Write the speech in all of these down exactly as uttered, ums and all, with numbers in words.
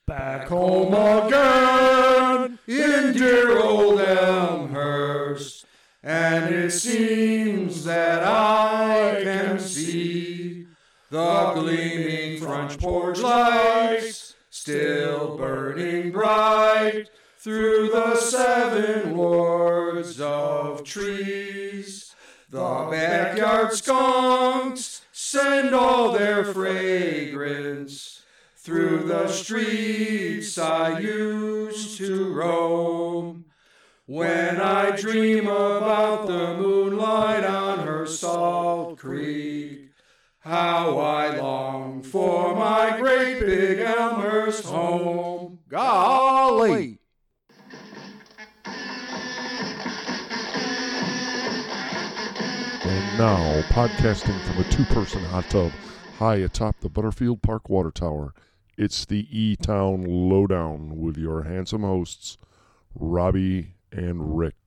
Back home again in dear old Elmhurst, and it seems that I can see the gleaming front porch lights still burning bright through the seven wards of trees. The backyard skunks send all their fragrance through the streets I used to roam. When I dream about the moonlight on her salt creek, how I long for my great big Elmhurst home. Golly! And now, podcasting from a two-person hot tub high atop the Butterfield Park Water Tower, it's the E-Town Lowdown with your handsome hosts, Robbie and Rick.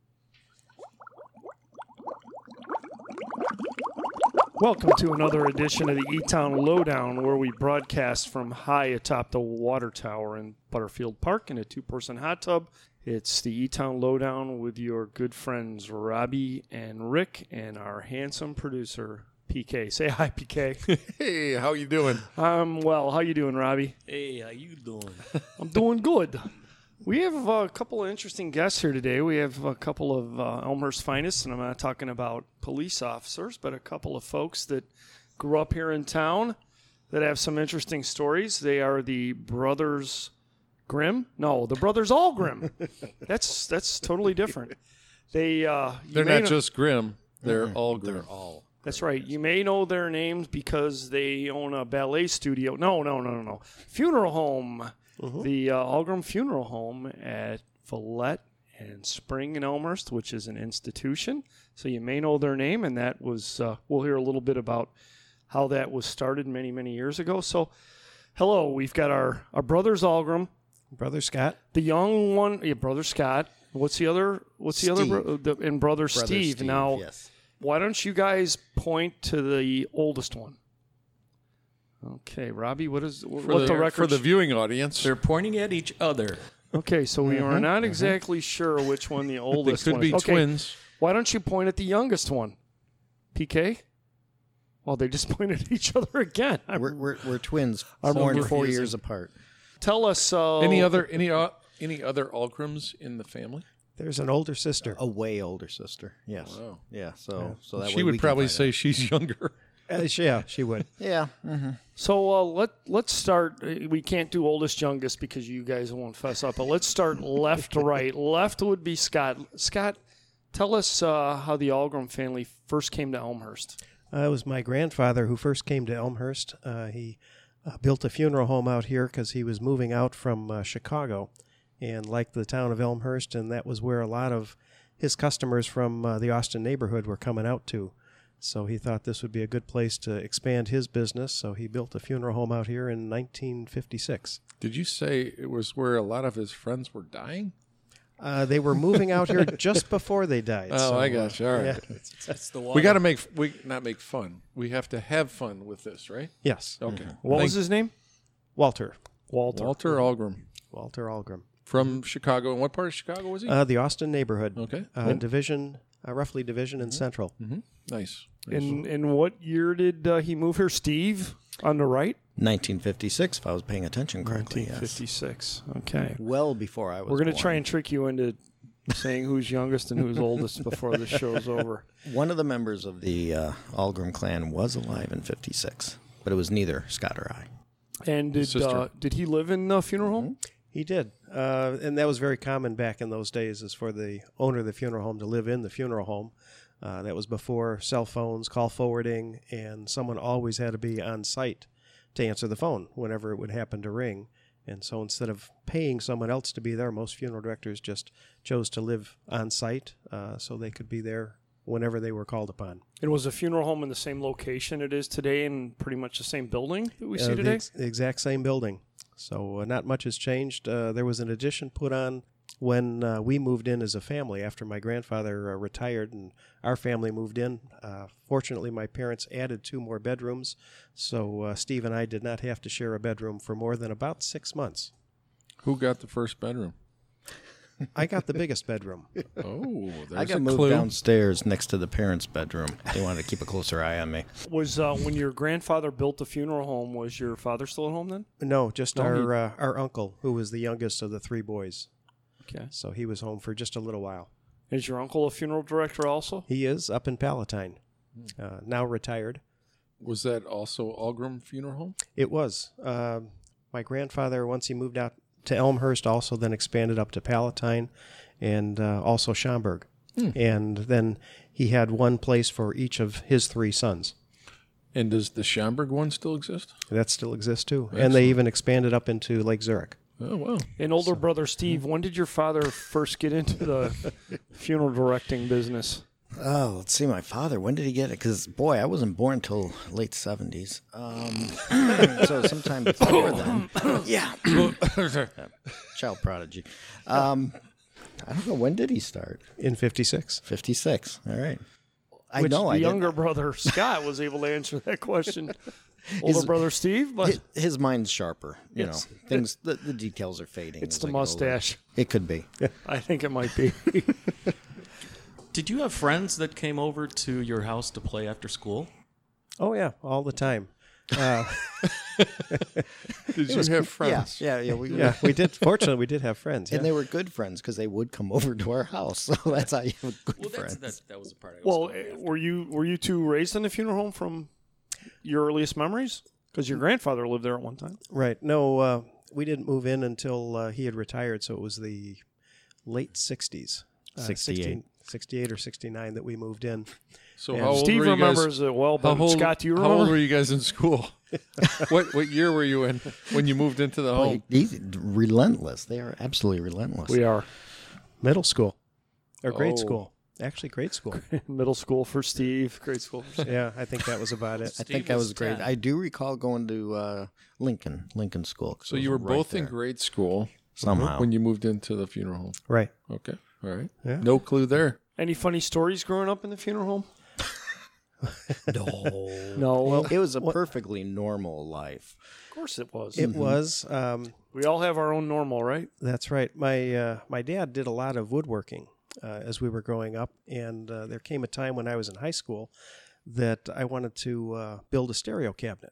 Welcome to another edition of the E-Town Lowdown, where we broadcast from high atop the water tower in Butterfield Park in a two-person hot tub. It's the E-Town Lowdown with your good friends Robbie and Rick and our handsome producer, P K. Say hi, P K. Hey, how you doing? I'm well. How you doing, Robbie? Hey, how you doing? I'm doing good. We have a couple of interesting guests here today. We have a couple of uh, Elmhurst finest, and I'm not talking about police officers, but a couple of folks that grew up here in town that have some interesting stories. They are the Brothers Grimm? No, the Brothers All Grimm. That's that's totally different. They uh, They're may not know- just Grimm. They're Mm-hmm. all Grimm. They're all. That's right. You may know their names because they own a ballet studio. No, no, no, no, no. Funeral home. Mm-hmm. The uh, Algrim Funeral Home at Villette and Spring in Elmhurst, which is an institution. So you may know their name, and that was, uh, we'll hear a little bit about how that was started many, many years ago. So, hello, we've got our, our brothers Algrim. Brother Scott. The young one, yeah, brother Scott. What's the other, what's the Steve. other, bro- the, and brother, Brother Steve. Steve, Now, yes. why don't you guys point to the oldest one? Okay, Robbie, what is For what the, the record? for the viewing audience, They're pointing at each other. Okay, so we are not exactly sure which one the they oldest could one be is. Okay, twins. why don't you point at the youngest one? P K? Well, they just pointed at each other again. I'm- We're we're, we're twins, I'm born four confusing. years apart. Tell us. Uh, Any other any uh, any other Algrims in the family? There's an older sister. A way older sister. Yes. Wow. Yeah. So so that She way we would can probably find say out. she's younger. Uh, she- yeah, she would. Yeah. Mm-hmm. So uh, let let's start. uh, We can't do oldest youngest because you guys won't fess up. But let's start left to right. Left would be Scott. Scott, tell us uh, how the Algrim family first came to Elmhurst. Uh, it was my grandfather who first came to Elmhurst. Uh, he uh, built a funeral home out here because he was moving out from uh, Chicago and liked the town of Elmhurst, and that was where a lot of his customers from uh, the Austin neighborhood were coming out to. So he thought this would be a good place to expand his business, so he built a funeral home out here in nineteen fifty-six. Did you say it was where a lot of his friends were dying? Uh, they were moving out here just before they died. Oh, so, I got you. All right. yeah. That's the one. We got to make we not make fun. We have to have fun with this, right? Yes. Okay. What was Thank- his name? Walter. Walter. Walter Algrim Walter Algrim. from Chicago. And what part of Chicago was he? Uh, the Austin neighborhood. okay. Uh, division, uh, roughly division in Central. Mm-hmm. Nice. In in what year did uh, he move here? Steve on the right. nineteen fifty-six, if I was paying attention correctly. nineteen Yes. fifty-six. Okay. Well before I was. We're gonna born. try and trick you into saying who's youngest and who's oldest before the show's over. One of the members of the uh, Algrim clan was alive in fifty-six, but it was neither Scott or I. And did Sister. uh, did he live in the funeral home? He did. Uh, and that was very common back in those days, is for the owner of the funeral home to live in the funeral home. Uh, that was before cell phones, call forwarding, and someone always had to be on site to answer the phone whenever it would happen to ring. And so instead of paying someone else to be there, most funeral directors just chose to live on site uh, so they could be there whenever they were called upon. It was a funeral home in the same location it is today, in pretty much the same building that we Uh, see the, today. ex- the exact same building. So uh, not much has changed. Uh, there was an addition put on when uh, we moved in as a family after my grandfather uh, retired and our family moved in. Uh, fortunately, my parents added two more bedrooms, so uh, Steve and I did not have to share a bedroom for more than about six months. Who got the first bedroom? I got the biggest bedroom. Oh, there's I got a moved clue. downstairs next to the parents' bedroom. They wanted to keep a closer eye on me. Was uh, when your grandfather built the funeral home, was your father still at home then? No, just No, our he- uh, our uncle, who was the youngest of the three boys. Okay. So he was home for just a little while. Is your uncle a funeral director also? He is up in Palatine, Hmm. uh, now retired. Was that also Algram Funeral Home? It was. Um my grandfather, once he moved out to Elmhurst, also then expanded up to Palatine and uh, also Schaumburg. Hmm. And then he had one place for each of his three sons. And does the Schaumburg one still exist? That still exists too. And Excellent. they even expanded up into Lake Zurich. Oh, wow. And older brother Steve, when did your father first get into the funeral directing business? Oh, let's see. My father, when did he get it? Because, boy, I wasn't born until late seventies. Um, so sometime before then. Yeah. Child prodigy. Um, I don't know. When did he start? In fifty-six. fifty-six. All right. I Which know. the I younger didn't- brother Scott was able to answer that question. Older brother Steve, but His, his mind's sharper. You Yes. know, things. The, the details are fading. it's as the I get older. mustache. It could be. I think it might be. Did you have friends that came over to your house to play after school? Oh, yeah, all the time. Uh, Did you have friends? Yeah, yeah, yeah. We, yeah, we did. Fortunately, we did have friends. And yeah. they were good friends because they would come over to our house. So that's how you have good Well, that's, friends. that, that was the part I was Well, going eh, after. were you were you two raised in a funeral home from your earliest memories? Because your grandfather lived there at one time. Right. No, uh, we didn't move in until uh, he had retired, so it was the late sixties. Uh, sixty-eight. sixteen sixty-eight or sixty-nine that we moved in. So And how old Steve were you remembers guys? it well, How but old, Scott, do you how remember? old were you guys in school? what what year were you in when you moved into the Boy, home? he's relentless. They are absolutely relentless. We are Middle school. Or grade Oh. school. Actually, grade school. middle school for Steve, grade school for Steve. Yeah, I think that was about it. I Steve think that was was great. ten. I do recall going to uh, Lincoln, Lincoln School. 'cause So it you were was right both in there. grade school Somehow. when you moved into the funeral home. Right. Okay, all right. Yeah. No clue there. Any funny stories growing up in the funeral home? No. No, It was a perfectly normal life. of course it was. It was. Um, we all have our own normal, right? That's right. My uh, my dad did a lot of woodworking uh, as we were growing up, and uh, there came a time when I was in high school that I wanted to uh, build a stereo cabinet.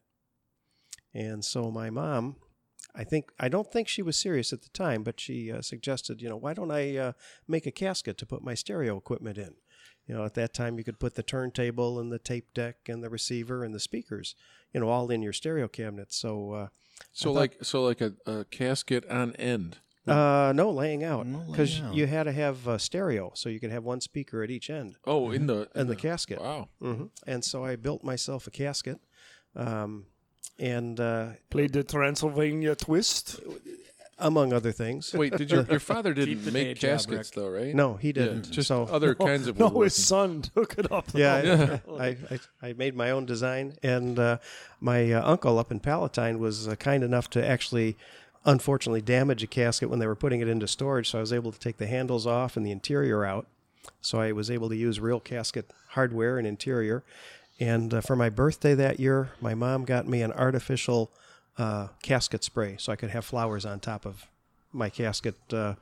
And so my mom, I think I don't think she was serious at the time, but she uh, suggested, you know, why don't I uh, make a casket to put my stereo equipment in? You know, at that time you could put the turntable and the tape deck and the receiver and the speakers, you know, all in your stereo cabinet. So. Uh, So thought- like so like a, a casket on end. Uh, no, laying out No laying because out. you had to have uh, stereo, so you could have one speaker at each end Oh, in the and the casket. Wow. hmm And so I built myself a casket, um, and uh, Played the Transylvania Twist. among other things. Wait, did your your father Keep didn't the make day job, caskets Rick. though, right? No, he Yeah, didn't. just so other kinds of No, woodworking. his son took it up. yeah, Yeah. I, I, I, I made my own design, and uh, my uh, uncle up in Palatine was uh, kind enough to actually, unfortunately, damage a casket when they were putting it into storage. So I was able to take the handles off and the interior out. So I was able to use real casket hardware and interior. And uh, for my birthday that year, my mom got me an artificial uh, casket spray, so I could have flowers on top of my casket. Uh,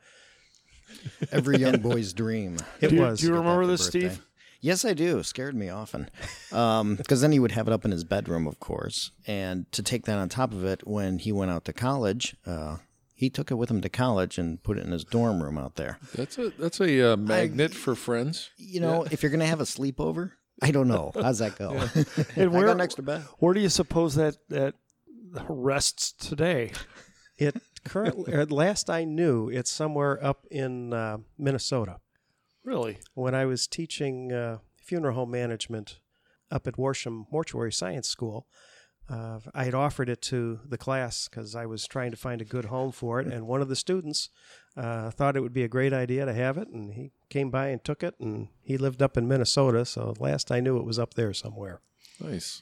Every young boy's dream. it Do you- was. do you Get that remember for this, birthday. Steve? Yes, I do. It scared me often. Because then he would have it up in his bedroom, of course. And to take that on top of it, when he went out to college, uh, he took it with him to college and put it in his dorm room out there. That's a that's a uh, magnet for friends. You know, if you're going to have a sleepover, I don't know. How's that go? And I where, got an extra bed. where do you suppose that that rests today? It currently, at last I knew, it's somewhere up in uh, Minnesota. Really? When I was teaching uh, funeral home management up at Worsham Mortuary Science School, uh, I had offered it to the class because I was trying to find a good home for it, and one of the students uh, thought it would be a great idea to have it, and he came by and took it, and he lived up in Minnesota, so last I knew it was up there somewhere Nice.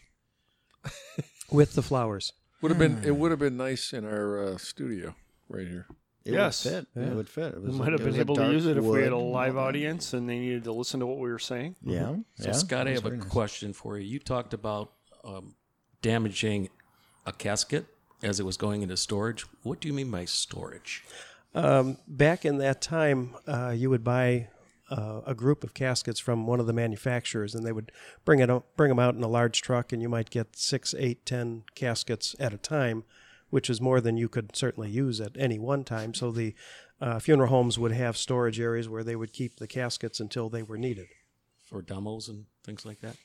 with the flowers. Would have been it would have been nice in our uh, studio right here. It Yes. would fit. It would fit. It We was, might have it been was a able to dark use it if we had a wood. live audience and they needed to listen to what we were saying. Yeah. So, yeah, Scott, I it was have a very nice. question for you. You talked about um, damaging a casket as it was going into storage. What do you mean by storage? Um, back in that time, uh, you would buy uh, a group of caskets from one of the manufacturers, and they would bring it out, bring them out in a large truck, and you might get six, eight, ten caskets at a time, which is more than you could certainly use at any one time. So the uh, funeral homes would have storage areas where they would keep the caskets until they were needed. For demos and things like that?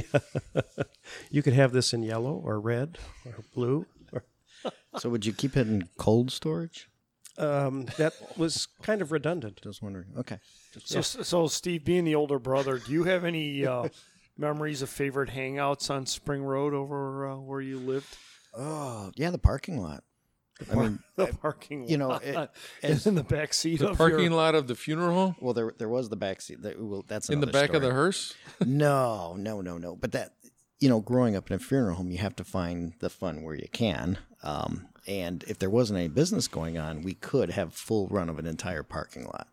Yeah, you could have this in yellow or red or blue. Or, So would you keep it in cold storage? um, that was kind of redundant. Just wondering. Okay. So, so Steve, being the older brother, do you have any uh, memories of favorite hangouts on Spring Road over uh, where you lived? Oh, yeah, the parking lot. I mean, The parking you know, lot. it- It's in the back seat The of parking your, lot of the funeral home well, there there was the back seat. That, well, that's in the another back of the story. hearse. No, no, no, no. But that, you know, growing up in a funeral home, you have to find the fun where you can. Um, and if there wasn't any business going on, we could have full run of an entire parking lot.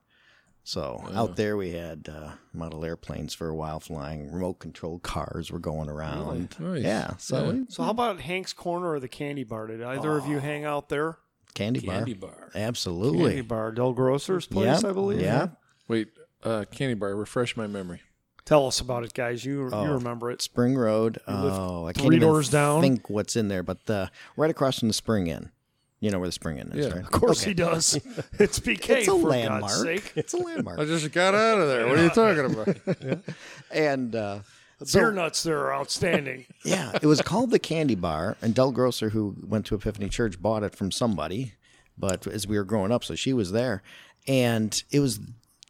So out there we had uh, model airplanes for a while flying, remote controlled cars were going around. Nice. Yeah. So Yeah. we- So how about Hank's Corner or the Candy Bar? Did either of you hang out there? candy bar. Candy bar. Absolutely. Candy Bar, Del Grosser's place, Yep, I believe. Yeah. Wait, uh, candy bar. Refresh my memory. Tell us about it, guys. You Oh. you remember it? Spring Road. live Oh, I three can't even doors down? think what's in there, but the right across from the Spring Inn. You know where the Spring Inn is, Yeah. right? Of course he does. It's P K It's a for landmark. God's sake. It's a landmark. I just got out of there. What are you talking about? and uh, The so- beer nuts there are outstanding. yeah, it was called the Candy Bar, and Del Grosser, who went to Epiphany Church, bought it from somebody. But as we were growing up, so she was there, and it was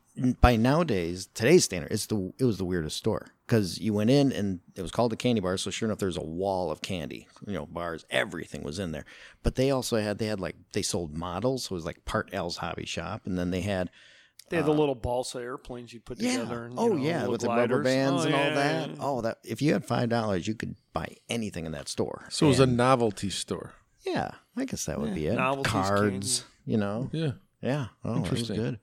by nowadays today's standard, it's the it was the weirdest store because you went in and it was called the Candy Bar. So sure enough, there's a wall of candy, you know, bars, everything was in there. But they also had they had like they sold models, so it was like part Al's Hobby Shop, and then they had They had the little balsa airplanes you put together. And, you oh know, yeah, little with the gliders. rubber bands Oh, and all yeah, that. yeah. Oh, that if you had five dollars, you could buy anything in that store. So it was a And, novelty store. yeah, I guess that would be it. Novelties, Cards, you know. Yeah. Yeah. Oh, that was Interesting. good.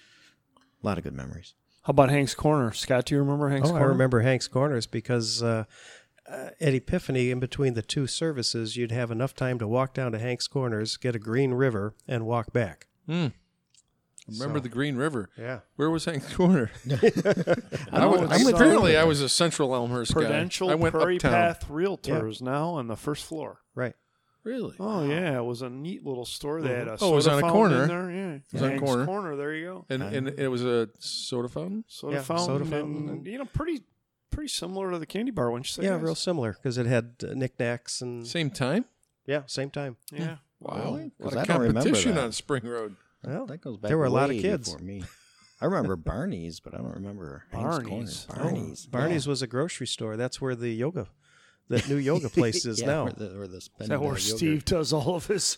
A lot of good memories. How about Hank's Corner? Scott, do you remember Hank's Oh, Corner? I remember Hank's Corners because uh, uh, at Epiphany, in between the two services, you'd have enough time to walk down to Hank's Corners, get a Green River, and walk back. Hmm. Remember So- the Green River? Yeah. Where was Hank's Corner? I I know was, it's, I'm uh, apparently I was a Central Elmhurst Prudential guy. I went Prairie uptown. Path Realtors now on the first floor. Right. Really? Oh yeah, it was a neat little store. They had a Oh, it was soda on a fountain corner. in there. Yeah, It was on a Hank's corner. corner. There you go. And and it was a soda fountain. Soda Yeah, fountain, soda and, fountain. and, you know, pretty pretty similar to the candy bar. Wouldn't you say? Yeah, guys? real similar because it had uh, knickknacks and Same time. yeah, same time. Yeah. Wow. Really? A 'Cause lot I of don't remember competition that. on Spring Road. Well, That goes back. there were a lot of way kids. before me. I remember Barney's, but I don't remember Hank's Barney's. Corner. Barney's. Barney's was a grocery store. That's where the yoga, that new yoga place is yeah, now. Or the, or the Is that where yogurt. Steve does all of his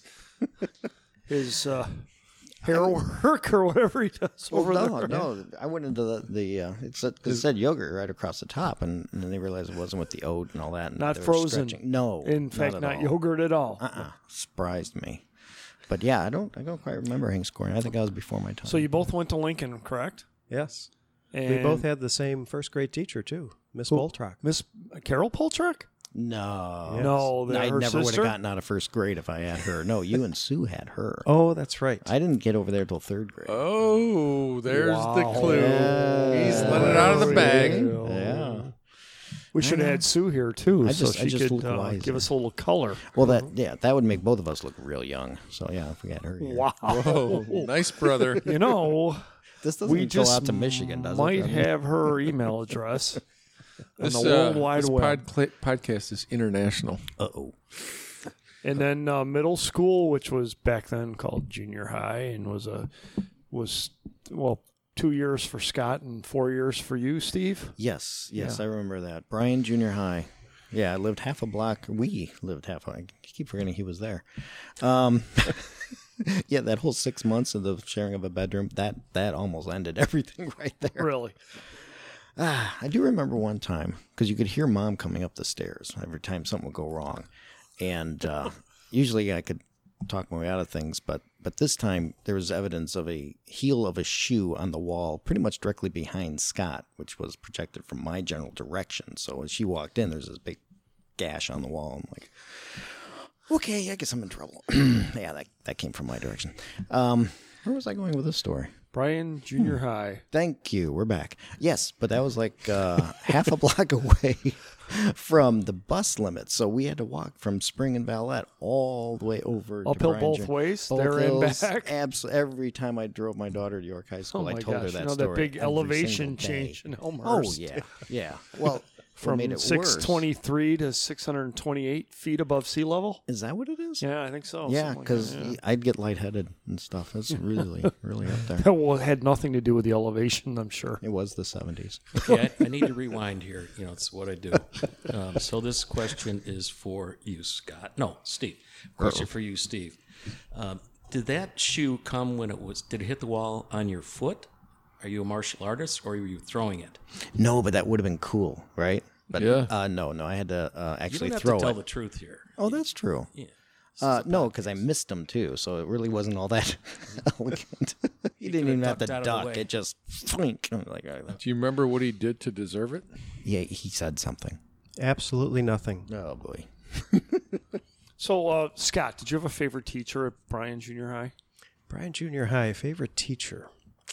his uh, hair work or whatever he does Well, over no, there? no. I went into the the uh, it said cause it said yogurt right across the top, and, and then they realized it wasn't with the oat and all that. And Not they were frozen. stretching. No, In fact, at not all. yogurt at all. Uh uh surprised me. But yeah, I don't I don't quite remember Hank's Corner. I think I was before my time. So you both went to Lincoln, correct? Yes. And We both had the same first grade teacher too, Miss Boltrock. Miss Carol Poltruck? no, No, the- I her never would have sister? gotten out of first grade if I had her. No, you and Sue had her. Oh, that's right. I didn't get over there till third grade. Oh, there's Wow. the clue. Yeah. He's let it out of the bag. Yeah. We should have had Sue here too, I so just- I she just could look uh, wiser. give us a little color. Well, that yeah, that would make both of us look real young. So yeah, if we had her here. Wow. Oh, nice brother. You know, This doesn't we go just out to Michigan, does might it? I mean- have her email address on This, the World uh, Wide this Web. pod- podcast is international. Uh-oh. And then uh, middle school, which was back then called junior high, and was a was well two years for Scott and four years for you, Steve. Yes, yes, Yeah. I remember that. Bryan Junior High. Yeah, I lived half a block. We lived half a I keep forgetting he was there. Um, yeah, that whole six months of the sharing of a bedroom, that that almost ended everything right there. Really? Ah, I do remember one time, because you could hear Mom coming up the stairs every time something would go wrong. And uh, usually I could talk my way out of things, but but this time there was evidence of a heel of a shoe on the wall, pretty much directly behind Scott, which was projected from my general direction. So as she walked in, there's this big gash on the wall. I'm like, okay, I guess I'm in trouble. Yeah, that that came from my direction. Um, where was I going with this story? Bryan Junior High. Thank you. We're back. Yes, but that was like uh, half a block away from the bus limit. So we had to walk from Spring and Valette all the way over to Uphill Bryan both Junior ways, Both there and hills. back. Absolutely. Every time I drove my daughter to York High School, Oh my I told gosh! her that you know story. that big every elevation single day. change in Oh, Elmhurst. yeah. Yeah. Well, what From made it six worse. twenty-three to six hundred twenty-eight feet above sea level. Is that what it is? Yeah, I think so. Yeah, something like because that, yeah. I'd get lightheaded and stuff. That's really, really up there. That well, had nothing to do with the elevation, I'm sure. It was the seventies. Okay, I, I need to rewind here. You know, it's what I do. Um, so this question is for you, Scott. No, Steve. Question for you, Steve. Um, did that shoe come when it was? Did it hit the wall on your foot? Are you a martial artist, or were you throwing it? No, but that would have been cool, right? But Yeah. uh, no, no, I had to uh, You actually don't have throw to tell it. the truth here. Oh, that's true. Yeah. Uh, no, because I missed him too, so it really wasn't all that elegant. he didn't even have to ducked out of the duck; way. it just flink. I'm like, oh, Do you remember what he did to deserve it? yeah, he said something. Absolutely nothing. Oh boy. So, uh, Scott, did you have a favorite teacher at Bryan Junior High? Bryan Junior High, favorite teacher.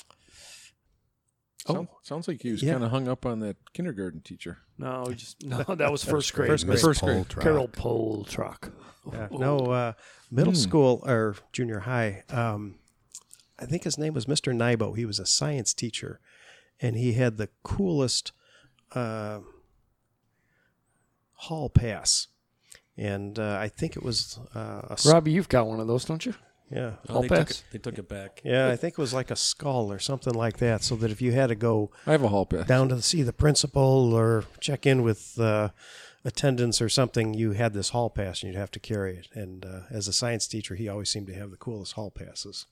Oh, sounds like he was Yeah. kind of hung up on that kindergarten teacher. No, we just no. That was first grade. First grade. First grade. Carol Poltrock. Yeah. No, uh, middle school or junior high. Um, I think his name was Mister Nybo. He was a science teacher, and he had the coolest uh, hall pass. And uh, I think it was uh, a s- Robbie, you've got one of those, don't you? yeah. Oh, I'll they, took pass. it, they took it back. Yeah, I think it was like a skull or something like that, so that if you had to go I have a hall pass. down to see the principal or check in with uh, attendance or something, you had this hall pass and you'd have to carry it. And uh, as a science teacher, he always seemed to have the coolest hall passes.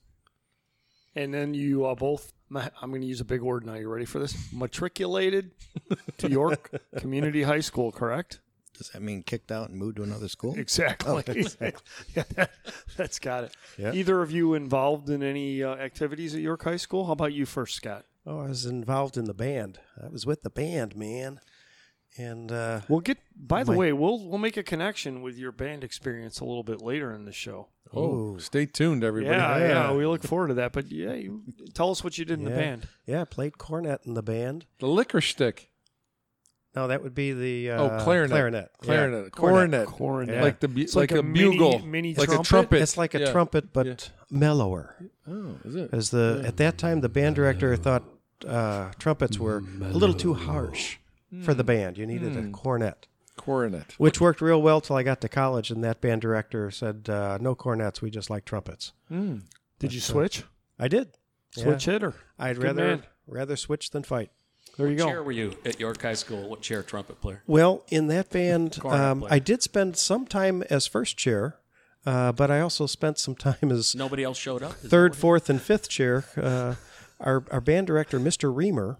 And then you uh, both, I'm going to use a big word now. You ready for this? Matriculated to York Community High School, correct? Does that mean kicked out and moved to another school? Exactly. exactly. Yeah, that, that's got it. Yeah. Either of you involved in any uh, activities at York High School? How about you first, Scott? Oh, I was involved in the band. I was with the band, man. And uh, We'll get. By the My- way, we'll we'll make a connection with your band experience a little bit later in the show. Oh, stay tuned, everybody. Yeah, yeah, Yeah. we look forward to that. But yeah, you, tell us what you did in the yeah, band. yeah, I played cornet in the band. The licorice stick. No, that would be the uh, Oh, clarinet. Clarinet. Yeah. Clarinet. Cornet. Cornet. Like the bu- It's like, like a, a mini- bugle. mini like trumpet? a trumpet. It's like a Yeah. trumpet, but Yeah. mellower. Oh, is it? As the at that time, the band director thought uh, trumpets were a little too harsh for the band. You needed a cornet, Coronet. which worked real well till I got to college, and that band director said, uh, "No cornets, we just like trumpets." Did you switch? I did. Switch Yeah. it or? I'd Good rather man. rather switch than fight. There you What go. chair were you at York High School? What chair trumpet player? Well, in that band, Cornet um, player. I did spend some time as first chair, uh, but I also spent some time as Nobody else showed up? Is that third, what it- fourth, and fifth chair. Uh, our our band director, Mister Reamer,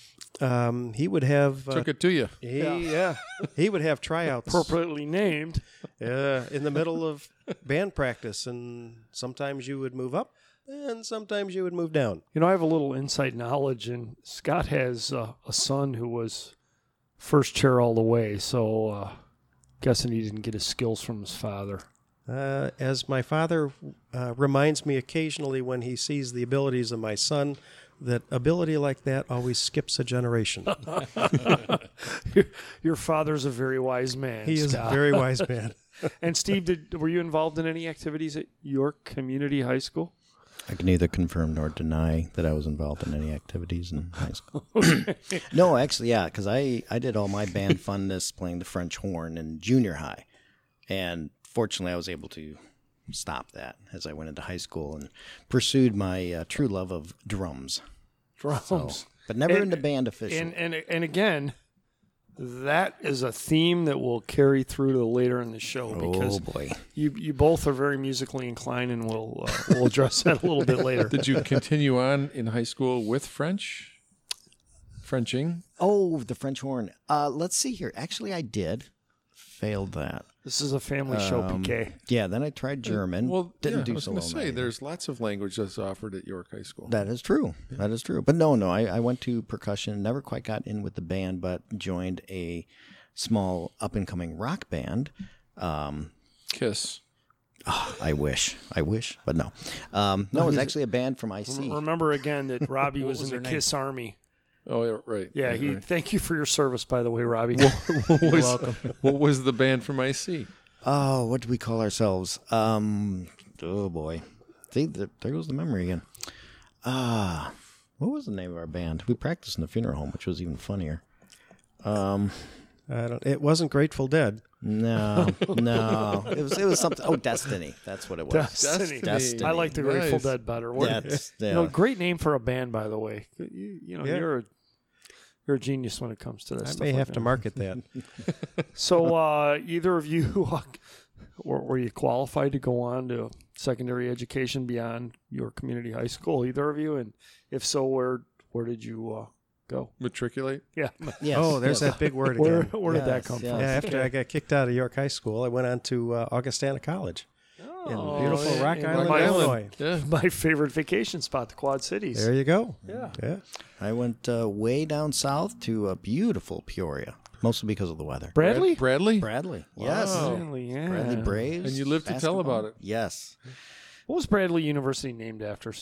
um, he would have uh, Took it to you. he, yeah. he would have tryouts Appropriately named. uh, in the middle of band practice, and sometimes you would move up, and sometimes you would move down. You know, I have a little inside knowledge, and Scott has uh, a son who was first chair all the way, so uh, guessing he didn't get his skills from his father. Uh, as my father uh, reminds me occasionally when he sees the abilities of my son, that ability like that always skips a generation. your, your father's a very wise man. He is a Scott. very wise man. And Steve, did, were you involved in any activities at York Community High School? I can neither confirm nor deny that I was involved in any activities in high school. No, actually, yeah, because I, I did all my band funness playing the French horn in junior high. And fortunately, I was able to stop that as I went into high school and pursued my uh, true love of drums. Drums. So, but never And- into band officially. And, and, and again, that is a theme that will carry through to later in the show because oh, boy. you you both are very musically inclined, and we'll uh, we'll address that a little bit later. Did you continue on in high school with French? Frenching? Oh, the French horn. Uh, let's see here. Actually, I did. Failed that. This is a family show, Um, P K. Yeah, then I tried German. Well, didn't yeah, do I was so going well. to in say, that either. there's lots of language that's offered at York High School. That is true. That is true. But no, no, I, I went to percussion, never quite got in with the band, but joined a small up-and-coming rock band. Um, Kiss. oh, I wish. I wish, but no. Um, no, it was actually a band from I C. Remember again that Robbie was, was in the their name? Kiss Army. Oh, yeah, right. Yeah, right, he. right. Thank you for your service, by the way, Robbie. What was, what was the band from I C? Oh, what do we call ourselves? Um, oh, boy. See, there, there goes the memory again. Ah, what was the name of our band? We practiced in the funeral home, which was even funnier. Um, I don't. It wasn't Grateful Dead. no, no. It was it was something. Oh, Destiny. That's what it was. Destiny. Destiny. I like the Grateful Nice. Dead better. What- That's, yeah. You know, great name for a band, by the way. You, you know, Yeah. you're a, you're a genius when it comes to that I stuff. may like have that. to market that. So, uh, either of you, were, were you qualified to go on to secondary education beyond your community high school? Either of you, and if so, where where did you uh, go? Matriculate? Yeah, Yes, Oh, there's yes. that big word where again. where did that Yes, come yes. from? Yeah, after I got kicked out of York High School, I went on to uh, Augustana College in Oh, beautiful yeah, Rock in Island, Rock Island. Illinois. Yeah. My favorite vacation spot, the Quad Cities. There you go. Yeah. Yeah. I went uh, way down south to a beautiful Peoria, mostly because of the weather. Bradley? Bradley? Bradley, yes. Wow. Bradley, yeah. Bradley Braves. And you lived to tell basketball. about it. Yes. What was Bradley University named after?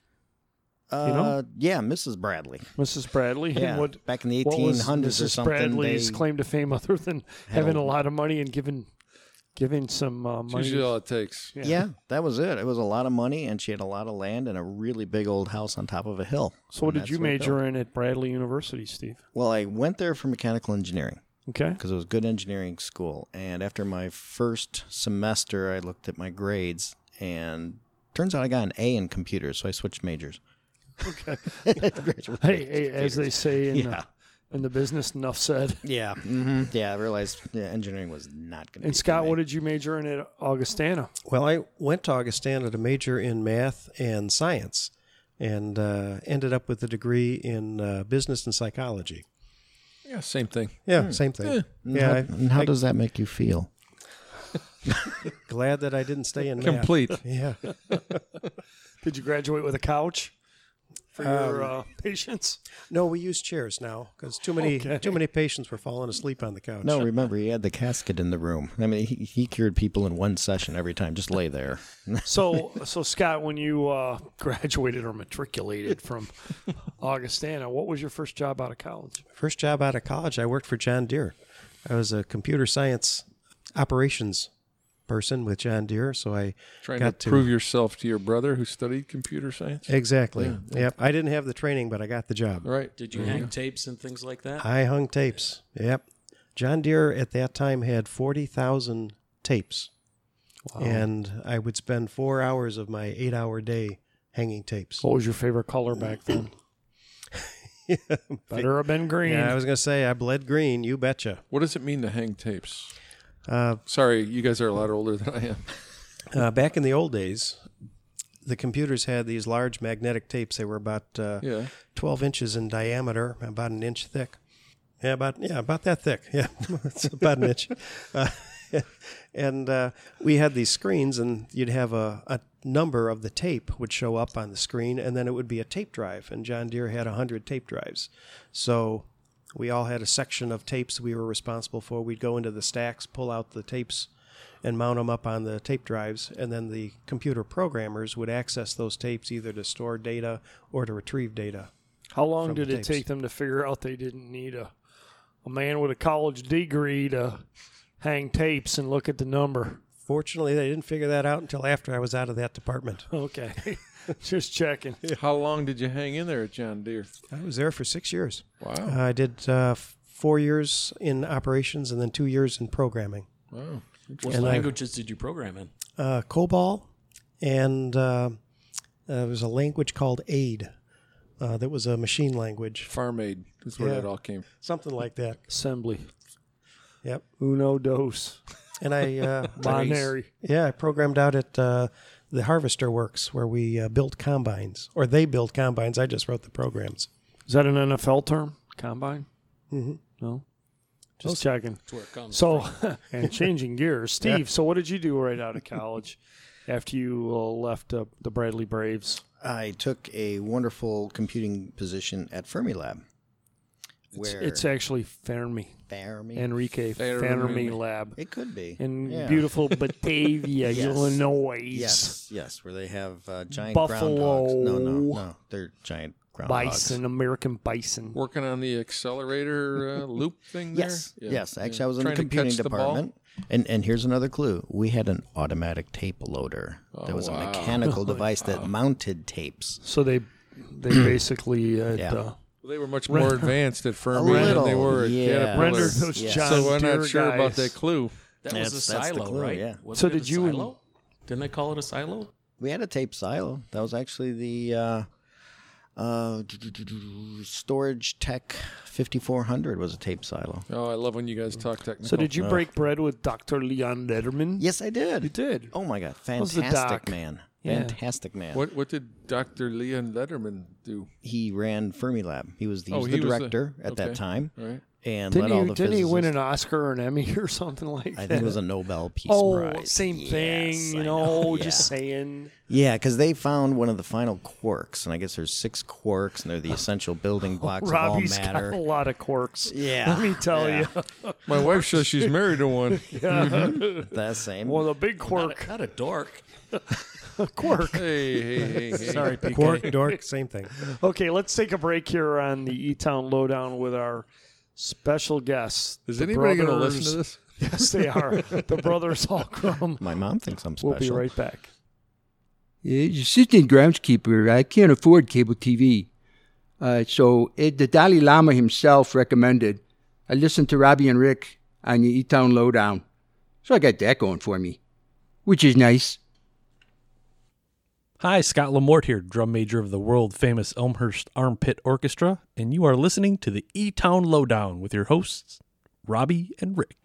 Uh, know? Yeah, Missus Bradley. Missus Bradley? Yeah, And what, back in the what eighteen was hundreds or Missus something. Bradley's they claim to fame other than had having a- a lot of money and giving giving some uh, It's money? usually all it takes. yeah. that was it. It was a lot of money, and she had a lot of land and a really big old house on top of a hill. So what And did you that's where it major built. in at Bradley University, Steve? Well, I went there for mechanical engineering Okay. because it was a good engineering school. And after my first semester, I looked at my grades, and turns out I got an A in computers, so I switched majors. Okay. Graduated Hey, hey, as they say in, Yeah. the, in the business, enough said. Yeah, hmm yeah. I realized yeah, engineering was not going to. And Scott, what did you major in at Augustana? Well, I went to Augustana to major in math and science, and uh, ended up with a degree in uh, business and psychology. Yeah, same thing. Yeah, same thing. Yeah, How, I, and how I- does that make you feel? glad that I didn't stay in math. Complete. Yeah. Did you graduate with a couch for your Um, uh, patients? No, we use chairs now because too many Okay. too many patients were falling asleep on the couch. No, remember he had the casket in the room. I mean, he, he cured people in one session every time. Just lay there. So, so Scott, when you uh, graduated or matriculated from Augustana, what was your first job out of college? First job out of college, I worked for John Deere. I was a computer science operations person with John Deere, so I Trying got to prove yourself to your brother who studied computer science. exactly. Yep, I didn't have the training, but I got the job. Right. Did you hang tapes and things like that? I hung tapes. Yep, John Deere at that time had forty thousand tapes, and I would spend four hours of my eight-hour day hanging tapes. What was your favorite color back then? Better have been green. Yeah, I was gonna say I bled green. You betcha. What does it mean to hang tapes? Uh, Sorry, you guys are a lot older than I am. uh, back in the old days, the computers had these large magnetic tapes. They were about uh, Yeah. twelve inches in diameter, about an inch thick. Yeah, about yeah, about that thick. Yeah, it's about an inch. Uh, and uh, we had these screens, and you'd have a, a number of the tape would show up on the screen, and then it would be a tape drive. And John Deere had a hundred tape drives, so we all had a section of tapes we were responsible for. We'd go into the stacks, pull out the tapes, and mount them up on the tape drives, and then the computer programmers would access those tapes either to store data or to retrieve data. How long from did the it tapes. take them to figure out they didn't need a a man with a college degree to hang tapes and look at the number? Fortunately, they didn't figure that out until after I was out of that department. Okay, just checking. How long did you hang in there at John Deere? I was there for six years. Wow. Uh, I did uh, f- four years in operations and then two years in programming. Wow. What And I- languages did you program in? Uh, COBOL, and uh, uh, there was a language called A D E. Uh, that was a machine language, Farm Aid is where Yeah. that all came from. something like that. Assembly. Yep. Uno dos. And I, uh, Binary. yeah, I programmed out at uh, the Harvester Works where we uh, built combines, or they built combines. I just wrote the programs. Is that an N F L term? Combine? Mhm. No. Just checking. That's where it comes So, from. and changing gears, Steve. So, what did you do right out of college after you uh, left uh, the Bradley Braves? I took a wonderful computing position at Fermilab. It's, Where it's actually Fermi, Fermi? Enrique Fermi. Fermi Lab It could be. in Yeah. beautiful Batavia, Yes. Illinois. Yes, yes, where they have uh, giant Buffalo. groundhogs. No, no, no. They're giant groundhogs. Bison, American bison. Working on the accelerator uh, loop thing there? Yes, Yeah. yes. Actually, Yeah. I was in Trying the to computing catch the ball? department. And and here's another clue. We had an automatic tape loader. There was wow. a mechanical device that mounted tapes. So they they basically uh, Yeah. uh, They were much more advanced at Fermi little, than they were at yeah. Caterpillar. rendered those Yes. John So we're Deere not sure about guys. that clue. That That's- was a that's the silo, clue, right? yeah. Wasn't So it did a you and- silo? Didn't they call it a silo? We had a tape silo. That was actually the uh, uh, Storage Tech fifty-four hundred was a tape silo. Oh, I love when you guys talk technical. So did you break bread with Doctor Leon Letterman? Yes, I did. You did. Oh my God, was the fantastic doc? man, Yeah. fantastic man. What what did Doctor Leon Letterman do? He ran Fermilab. He was the, he Oh, was he the was the- director at okay. that time, All right. and Didn't led all he? the Didn't he win physicists. an Oscar or an Emmy or something like that? I think it was a Nobel Peace Oh, Prize. same Yes, thing. You I know, yeah. just saying. Yeah, because they found one of the final quarks, and I guess there's six quarks, and they're the essential building blocks Robbie's of all got matter. a lot of quirks. Yeah, Let me tell yeah. you. My wife says she's married to one. That same. Well, the big Not quirk. a, not a dork. Quirk. Hey, hey, hey, hey. Sorry, Quark, dork, same thing. Okay, let's take a break here on the E-Town Lowdown with our special guests. Is the anybody going to brothers- listen to this? Yes, they are. The brothers Holcrum. My mom thinks I'm special. We'll be right back. As assistant groundskeeper, I can't afford cable T V. Uh, so it, the Dalai Lama himself recommended I listen to Robbie and Rick on the E-Town Lowdown. So I got that going for me, which is nice. Hi, Scott Lamort here, drum major of the world-famous Elmhurst Armpit Orchestra, and you are listening to the E-Town Lowdown with your hosts, Robbie and Rick.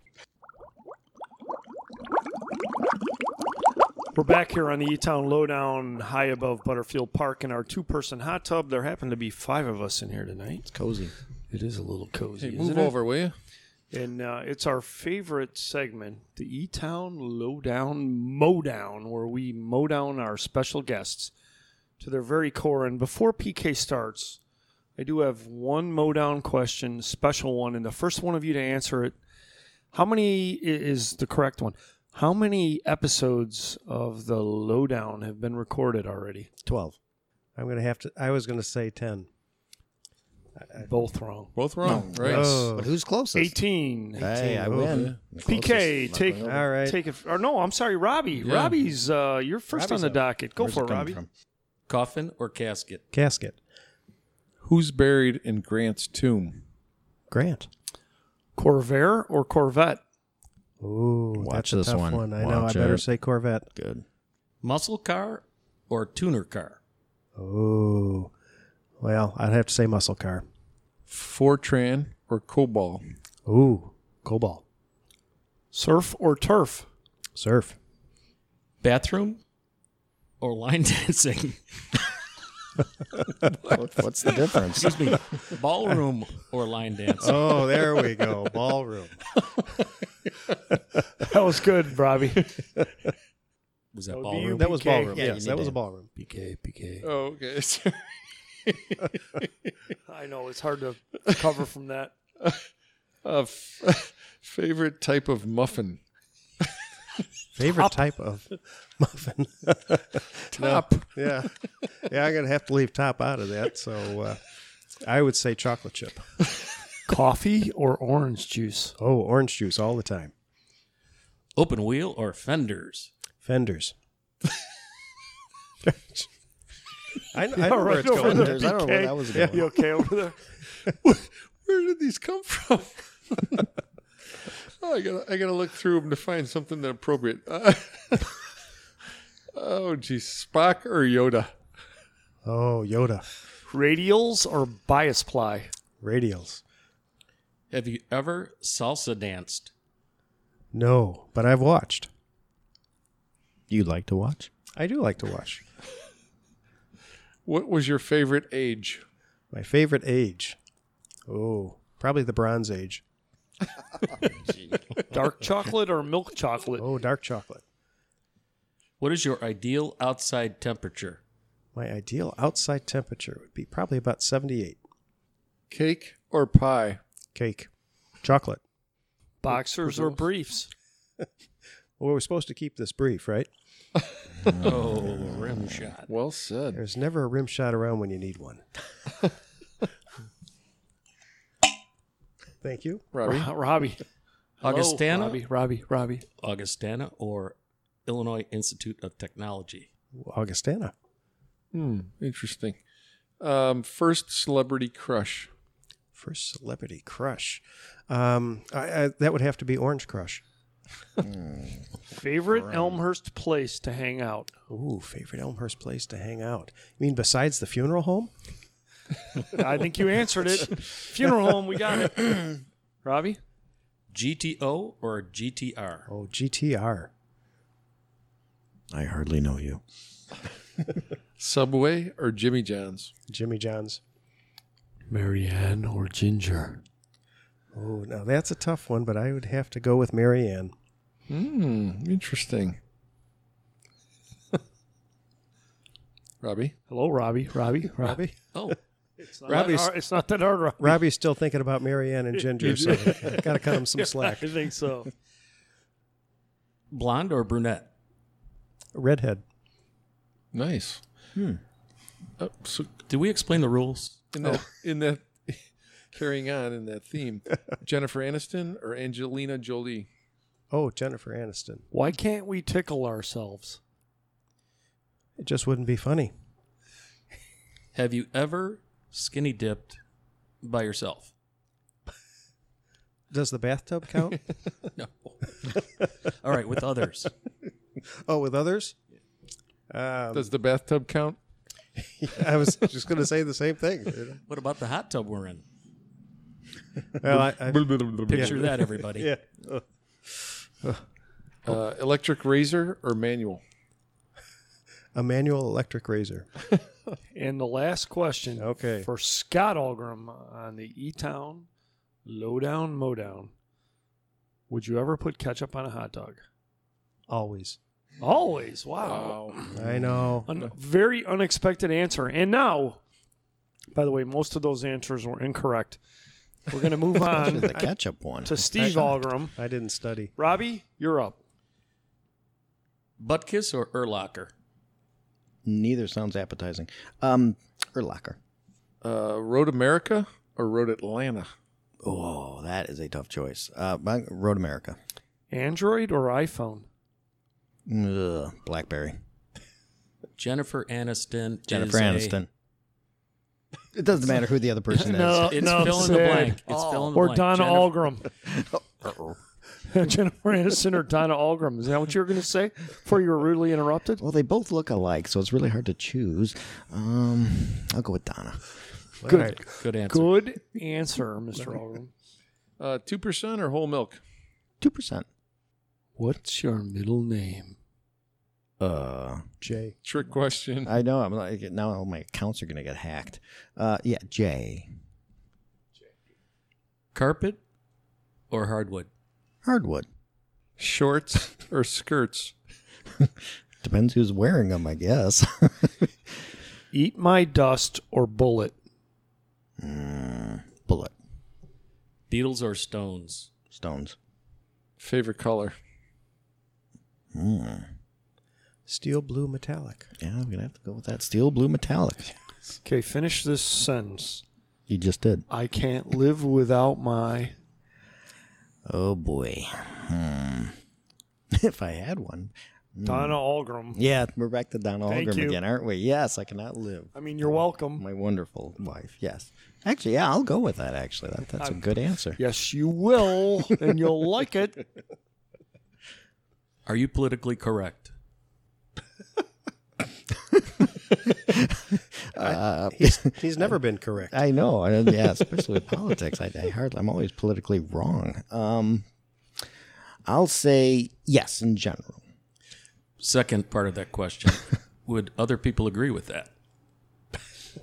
We're back here on the E-Town Lowdown high above Butterfield Park in our two-person hot tub. There happen to be five of us in here tonight. It's cozy. It is a little cozy, Hey, isn't move it? over, will you? And uh, it's our favorite segment, the E-Town Lowdown Mowdown, where we mow down our special guests to their very core. And before P K starts, I do have one mowdown question, special one, and the first one of you to answer it. How many i- is the correct one? How many episodes of the Lowdown have been recorded already? Twelve. I'm gonna have to. I was gonna say ten. Both wrong. Both wrong, right? Oh. But who's closest? eighteen. Hey, I Oh, win. P K, Closest. take All right. take it. Or no, I'm sorry, Robbie. Yeah. Robbie's uh, you're first Robbie's on up. the docket. Go Where's for it it, coming Robbie. from? Coffin or casket? Casket. Who's buried in Grant's tomb? Grant. Corvair or Corvette? Ooh, Watch that's a this tough one. one. I know. Watch I better it. say Corvette. Good. Muscle car or tuner car? Oh, well, I'd have to say muscle car. Fortran or Cobalt? Ooh, Cobalt. Surf or turf? Surf. Bathroom or line dancing? What- What's the difference? Excuse me. Ballroom or line dancing? Oh, there we go. Ballroom. That was good, Robbie. Was that would be ballroom? you. That was P K. ballroom. Yeah, you yes, need that was to- a ballroom. P K, P K. Oh, okay. I know it's hard to cover from that. uh, f- favorite type of muffin? Favorite type of muffin. Top. yeah, yeah. I'm gonna have to leave top out of that. So uh, I would say chocolate chip. Coffee or orange juice? Oh, orange juice all the time. Open wheel or fenders? Fenders. I, I know All where right, it's over going. there, Fenders. I don't know where P K. that was going. You okay over there? Where did these come from? oh, I gotta, I gotta look through them to find something that appropriate. Uh, oh, geez, Spock or Yoda? Oh, Yoda. Radials or bias ply? Radials. Have you ever salsa danced? No, but I've watched. You like to watch? I do like to watch. What was your favorite age? My favorite age. Oh, probably the Bronze Age. Dark chocolate or milk chocolate? Oh, dark chocolate. What is your ideal outside temperature? My ideal outside temperature would be probably about seventy-eight. Cake or pie? Cake. Chocolate. Boxers or briefs? Well, we're supposed to keep this brief, right? Oh, rim shot. Well said. There's never a rim shot around when you need one. Thank you. Robbie? Ro- Robbie. Hello, Augustana? Robbie, Robbie, Robbie. Augustana or Illinois Institute of Technology? Augustana. Hmm, interesting. Um, first celebrity crush. First celebrity crush. Um, I, I, that would have to be Orange Crush. Favorite Elmhurst place to hang out? Ooh, favorite Elmhurst place to hang out. You mean besides the funeral home? I think you answered it. Funeral home, we got it. Robbie? G T O or G T R? Oh, G T R. I hardly know you. Subway or Jimmy John's? Jimmy John's. Marianne or Ginger? Oh, now that's a tough one, but I would have to go with Marianne. Hmm, interesting. Robbie? Hello, Robbie. Robbie. Robbie? Oh, It's not, Robbie's- that hard, it's not that hard, Robbie. Robbie's still thinking about Marianne and Ginger, so got to cut him some slack. I think so. blonde or brunette? Redhead. Nice. Hmm. Uh, so Did we explain the rules? in that, in that, carrying on in that theme, Jennifer Aniston or Angelina Jolie? Oh, Jennifer Aniston. Why can't we tickle ourselves? It just wouldn't be funny. Have you ever skinny dipped by yourself? Does the bathtub count? No. All right, with others. Oh, with others? Um, Does the bathtub count? I was just going to say the same thing. What about the hot tub we're in? Well, I, I, Picture that, everybody. yeah. Uh, electric razor or manual? A manual electric razor. And the last question Okay. for Scott Algram on the E-Town Lowdown Modown. Would you ever put ketchup on a hot dog? Always. Always. Wow. I know. A very unexpected answer. And now, by the way, most of those answers were incorrect. We're going to move on The ketchup one. to Steve Algram. I didn't study. Robbie, you're up. Butt kiss or Urlacher? Neither sounds appetizing. Um, Urlacher. Uh, Road America or Road Atlanta? Oh, that is a tough choice. Uh, Road America. Android or iPhone? Ugh, Blackberry. Jennifer Aniston. Jennifer is Aniston. It doesn't matter who the other person No. is. A, it's No, fill in the sad. blank. It's Oh. fill in the Or blank. Donna Jennifer- Algram? Jennifer Aniston or Donna Algram? Is that what you were going to say before you were rudely interrupted? Well, they both look alike, so it's really hard to choose. Um, I'll go with Donna. Good. All right. Good answer. Good answer, Mister Algram. Uh, two percent or whole milk? Two percent. What's your middle name? Uh, Jay. Trick question. I know. I'm like now. All my accounts are gonna get hacked. Uh, yeah, Jay. Carpet or hardwood? Hardwood. Shorts or skirts? Depends who's wearing them, I guess. Eat my dust or bullet? mm, bullet. Beatles or Stones? Stones. Favorite color? Mm. Steel blue metallic. Yeah, I'm gonna have to go with that. Steel blue metallic. Okay, finish this sentence. You just did. I can't live without my... Oh boy. Hmm. If I had one. Donna Algram. Yeah, we're back to Donna Thank Algram you. again, aren't we? Yes, I cannot live. I mean, you're welcome. My wonderful wife. Yes. Actually, yeah, I'll go with that. Actually, that, that's a good answer. Yes, you will, and you'll like it. Are you politically correct? Uh, He's, he's never been correct. I know. I- Yeah, especially with politics. I, I hardly. I'm always politically wrong. Um, I'll say yes in general. Second part of that question. Would other people agree with that?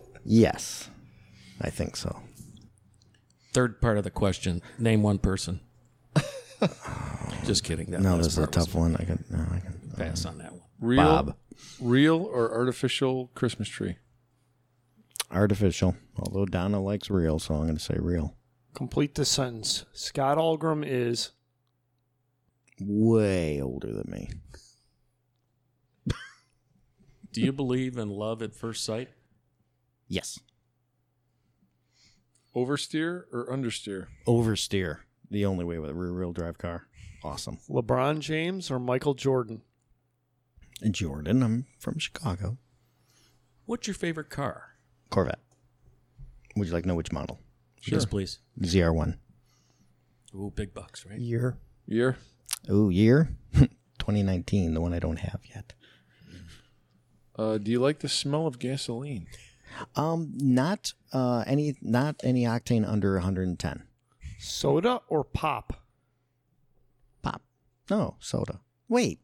Yes, I think so. Third part of the question. Name one person. Just kidding. That No, last this is a part was tough one. I can. No, I can. Pass on that one. Real, Bob. real or artificial Christmas tree? Artificial. Although Donna likes real, so I'm going to say real. Complete the sentence. Scott Algrim is Way older than me. Do you believe in love at first sight? Yes. Oversteer or understeer? Oversteer. The only way with a rear-wheel drive car. Awesome. LeBron James or Michael Jordan? Jordan. I'm from Chicago. What's your favorite car? Corvette. Would you like to know which model? Yes, please. Z R one. Ooh, big bucks, right? Year. Year? Ooh, year? twenty nineteen, the one I don't have yet. Uh, do you like the smell of gasoline? Um, not uh any not any octane under one hundred ten. Soda or pop? Pop. No, soda. Wait.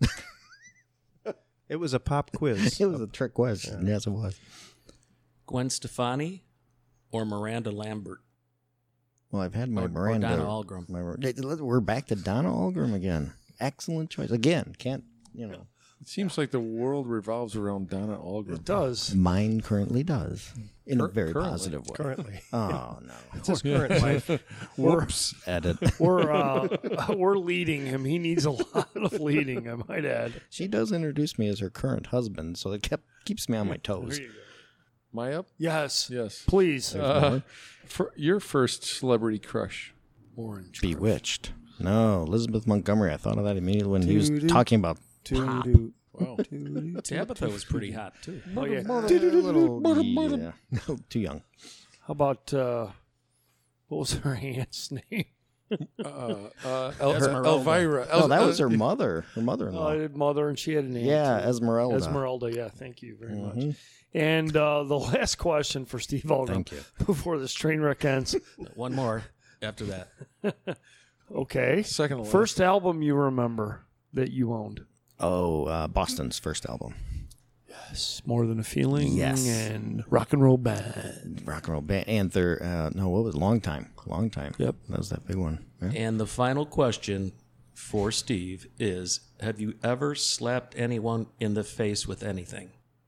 It was a pop quiz. It was a trick question. Yes, it was. Gwen Stefani or Miranda Lambert? Well, I've had my Or- or Miranda. Donna Algrim. My, we're back to Donna Algrim again. Excellent choice. Again, can't, you know. It seems like the world revolves around Donna It Algrim. does. Mine currently does. In a Cur- very currently. positive way. Currently. Oh, no. It's his current wife. Whoops. Edit. We're uh, we're leading him. He needs a lot of leading, I might add. She does introduce me as her current husband, so it kept keeps me on my toes. There you go. Am I up? Yes. Yes. Please. Uh, for your first celebrity crush? Orange. Bewitched. No, Elizabeth Montgomery. I thought of that immediately when he was Doo-doo. talking about pop. Doo-doo. Wow. Doo-doo. Tabitha was pretty hot, too. Oh, yeah. A little, yeah. No, too young. How about, uh, what was her aunt's name? Uh, uh, El- Esmeralda. Elvira. No, El- that uh, was her mother. Her mother-in-law. Uh, mother, and she had an aunt. yeah, too. Esmeralda. Esmeralda, yeah. Thank you very much. Mhm. And uh, the last question for Steve Algrim Thank you. before this train wreck ends. One more after that. Okay. Second to last. First album you remember that you owned? Oh, uh, Boston's first album. Yes. More Than a Feeling. Yes. And Rock and Roll Band. Rock and roll band. And their, uh, no, what was it? Long Time. Long Time. Yep. That was that big one. Yeah. And the final question for Steve is, have you ever slapped anyone in the face with anything?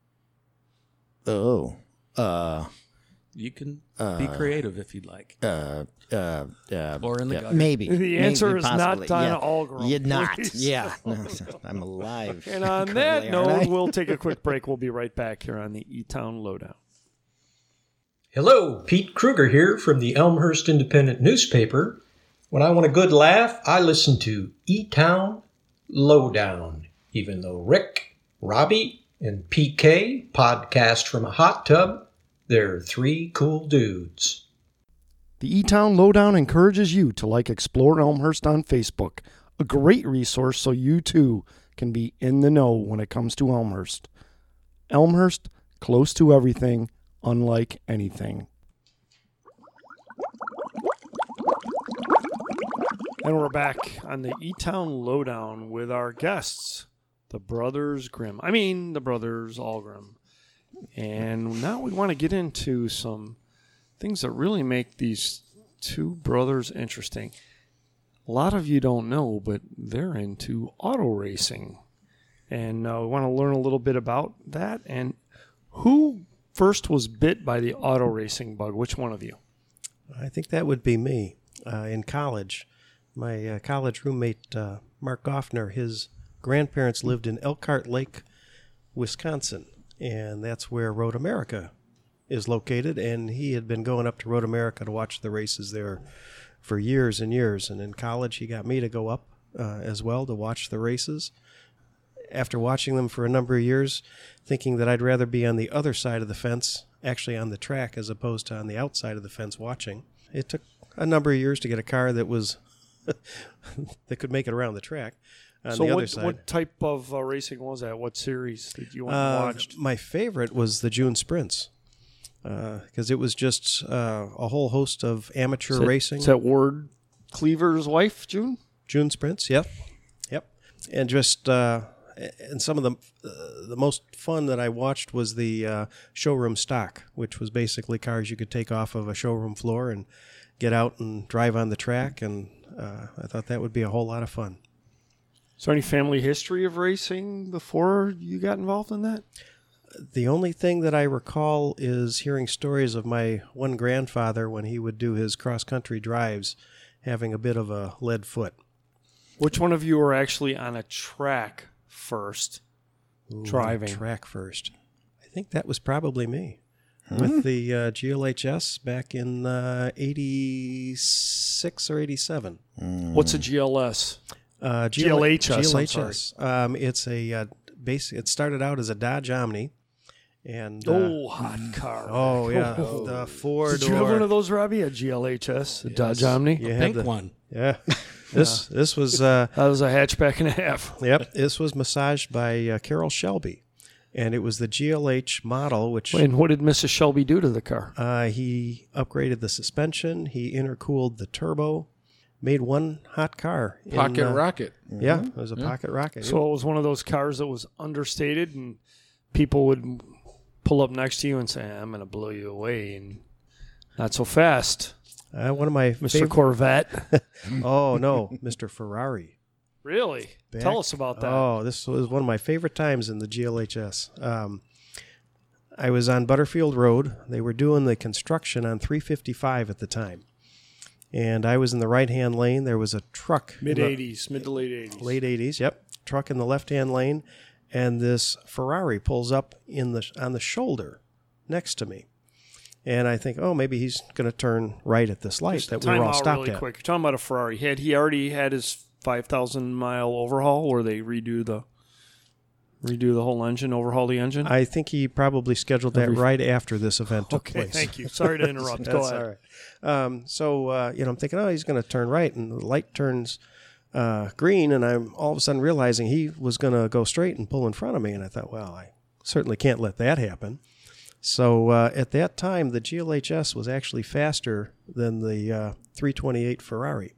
Oh. Uh, You can be creative if you'd like. uh, uh, uh, Or in the yeah, gutter. maybe. The answer Maybe, is not possibly. Donna yeah. Algrim, You're not. please. Yeah. No, I'm alive. And on currently, that aren't note, I? we'll take a quick break. We'll be right back here on the E-Town Lowdown. Hello, Pete Kruger here from the Elmhurst Independent newspaper. When I want a good laugh, I listen to E-Town Lowdown, even though Rick, Robbie, and P K podcast from a hot tub, they're three cool dudes. The E-Town Lowdown encourages you to like Explore Elmhurst on Facebook, a great resource so you too can be in the know when it comes to Elmhurst. Elmhurst, close to everything, unlike anything. And we're back on the E-Town Lowdown with our guests, the Brothers Grimm. I mean, the Brothers Algrim. And now we want to get into some things that really make these two brothers interesting. A lot of you don't know, but they're into auto racing. And uh, we want to learn a little bit about that. And who first was bit by the auto racing bug? Which one of you? I think that would be me. Uh, in college, my uh, college roommate, uh, Mark Goffner, his grandparents lived in Elkhart Lake, Wisconsin. And that's where Road America is located. And he had been going up to Road America to watch the races there for years and years. And in college, he got me to go up uh, as well to watch the races. After watching them for a number of years, thinking that I'd rather be on the other side of the fence, actually on the track, as opposed to on the outside of the fence watching, it took a number of years to get a car that was that could make it around the track. On so the other what, side. what type of uh, racing was that? What series did you want Uh, to watch? my favorite was the June Sprints because it was just uh, a whole host of amateur Is that- racing. Is that Ward Cleaver's wife, June? June Sprints, yep, yep, and just uh, and some of the uh, the most fun that I watched was the uh, showroom stock, which was basically cars you could take off of a showroom floor and get out and drive on the track. And Uh, I thought that would be a whole lot of fun. Is there any family history of racing before you got involved in that? The only thing that I recall is hearing stories of my one grandfather when he would do his cross-country drives, having a bit of a lead foot. Which one of you were actually on a track first, Ooh, driving? Track first. I think that was probably me. Hmm? With the uh, G L H S back in uh, eighty-six or eighty-seven. Mm. What's a G L S? Uh, G L H S. G L H S. Um, it's a uh, base. It started out as a Dodge Omni, and uh, oh, hot car! Oh yeah, the four. Did you have one of those, Robbie? A G L H S, a yes. Dodge Omni, you a pink the, one. Yeah. This yeah. this was uh, that was a hatchback and a half. Yep. This was massaged by uh, Carroll Shelby, and it was the G L H model. Which and what did Missus Shelby do to the car? Uh, he upgraded the suspension. He intercooled the turbo. Made one hot car. Pocket in, uh, rocket. Yeah, it was a yeah. pocket rocket. So it was one of those cars that was understated, and people would pull up next to you and say, I'm going to blow you away, and not so fast. Uh, one of my Mister favorite... Corvette. Oh, no, Mister Ferrari. Really? Back... Tell us about that. Oh, this was one of my favorite times in the G L H S. Um, I was on Butterfield Road. They were doing the construction on three fifty-five at the time. And I was in the right-hand lane. There was a truck. Mid-eighties, mid to late eighties. Late eighties, yep. Truck in the left-hand lane. And this Ferrari pulls up in the on the shoulder next to me. And I think, oh, maybe he's going to turn right at this light Just that we were all stopped really at. Quick. You're talking about a Ferrari. Had he already had his five thousand mile overhaul where they redo the redo the whole engine, overhaul the engine? I think he probably scheduled that Every... right after this event took okay, place. Thank you. Sorry to interrupt. Go That's ahead. All right. Um, so, uh, you know, I'm thinking, oh, he's going to turn right. And the light turns uh, green. And I'm all of a sudden realizing he was going to go straight and pull in front of me. And I thought, well, I certainly can't let that happen. So uh, at that time, the G L H S was actually faster than the uh, three twenty-eight Ferrari.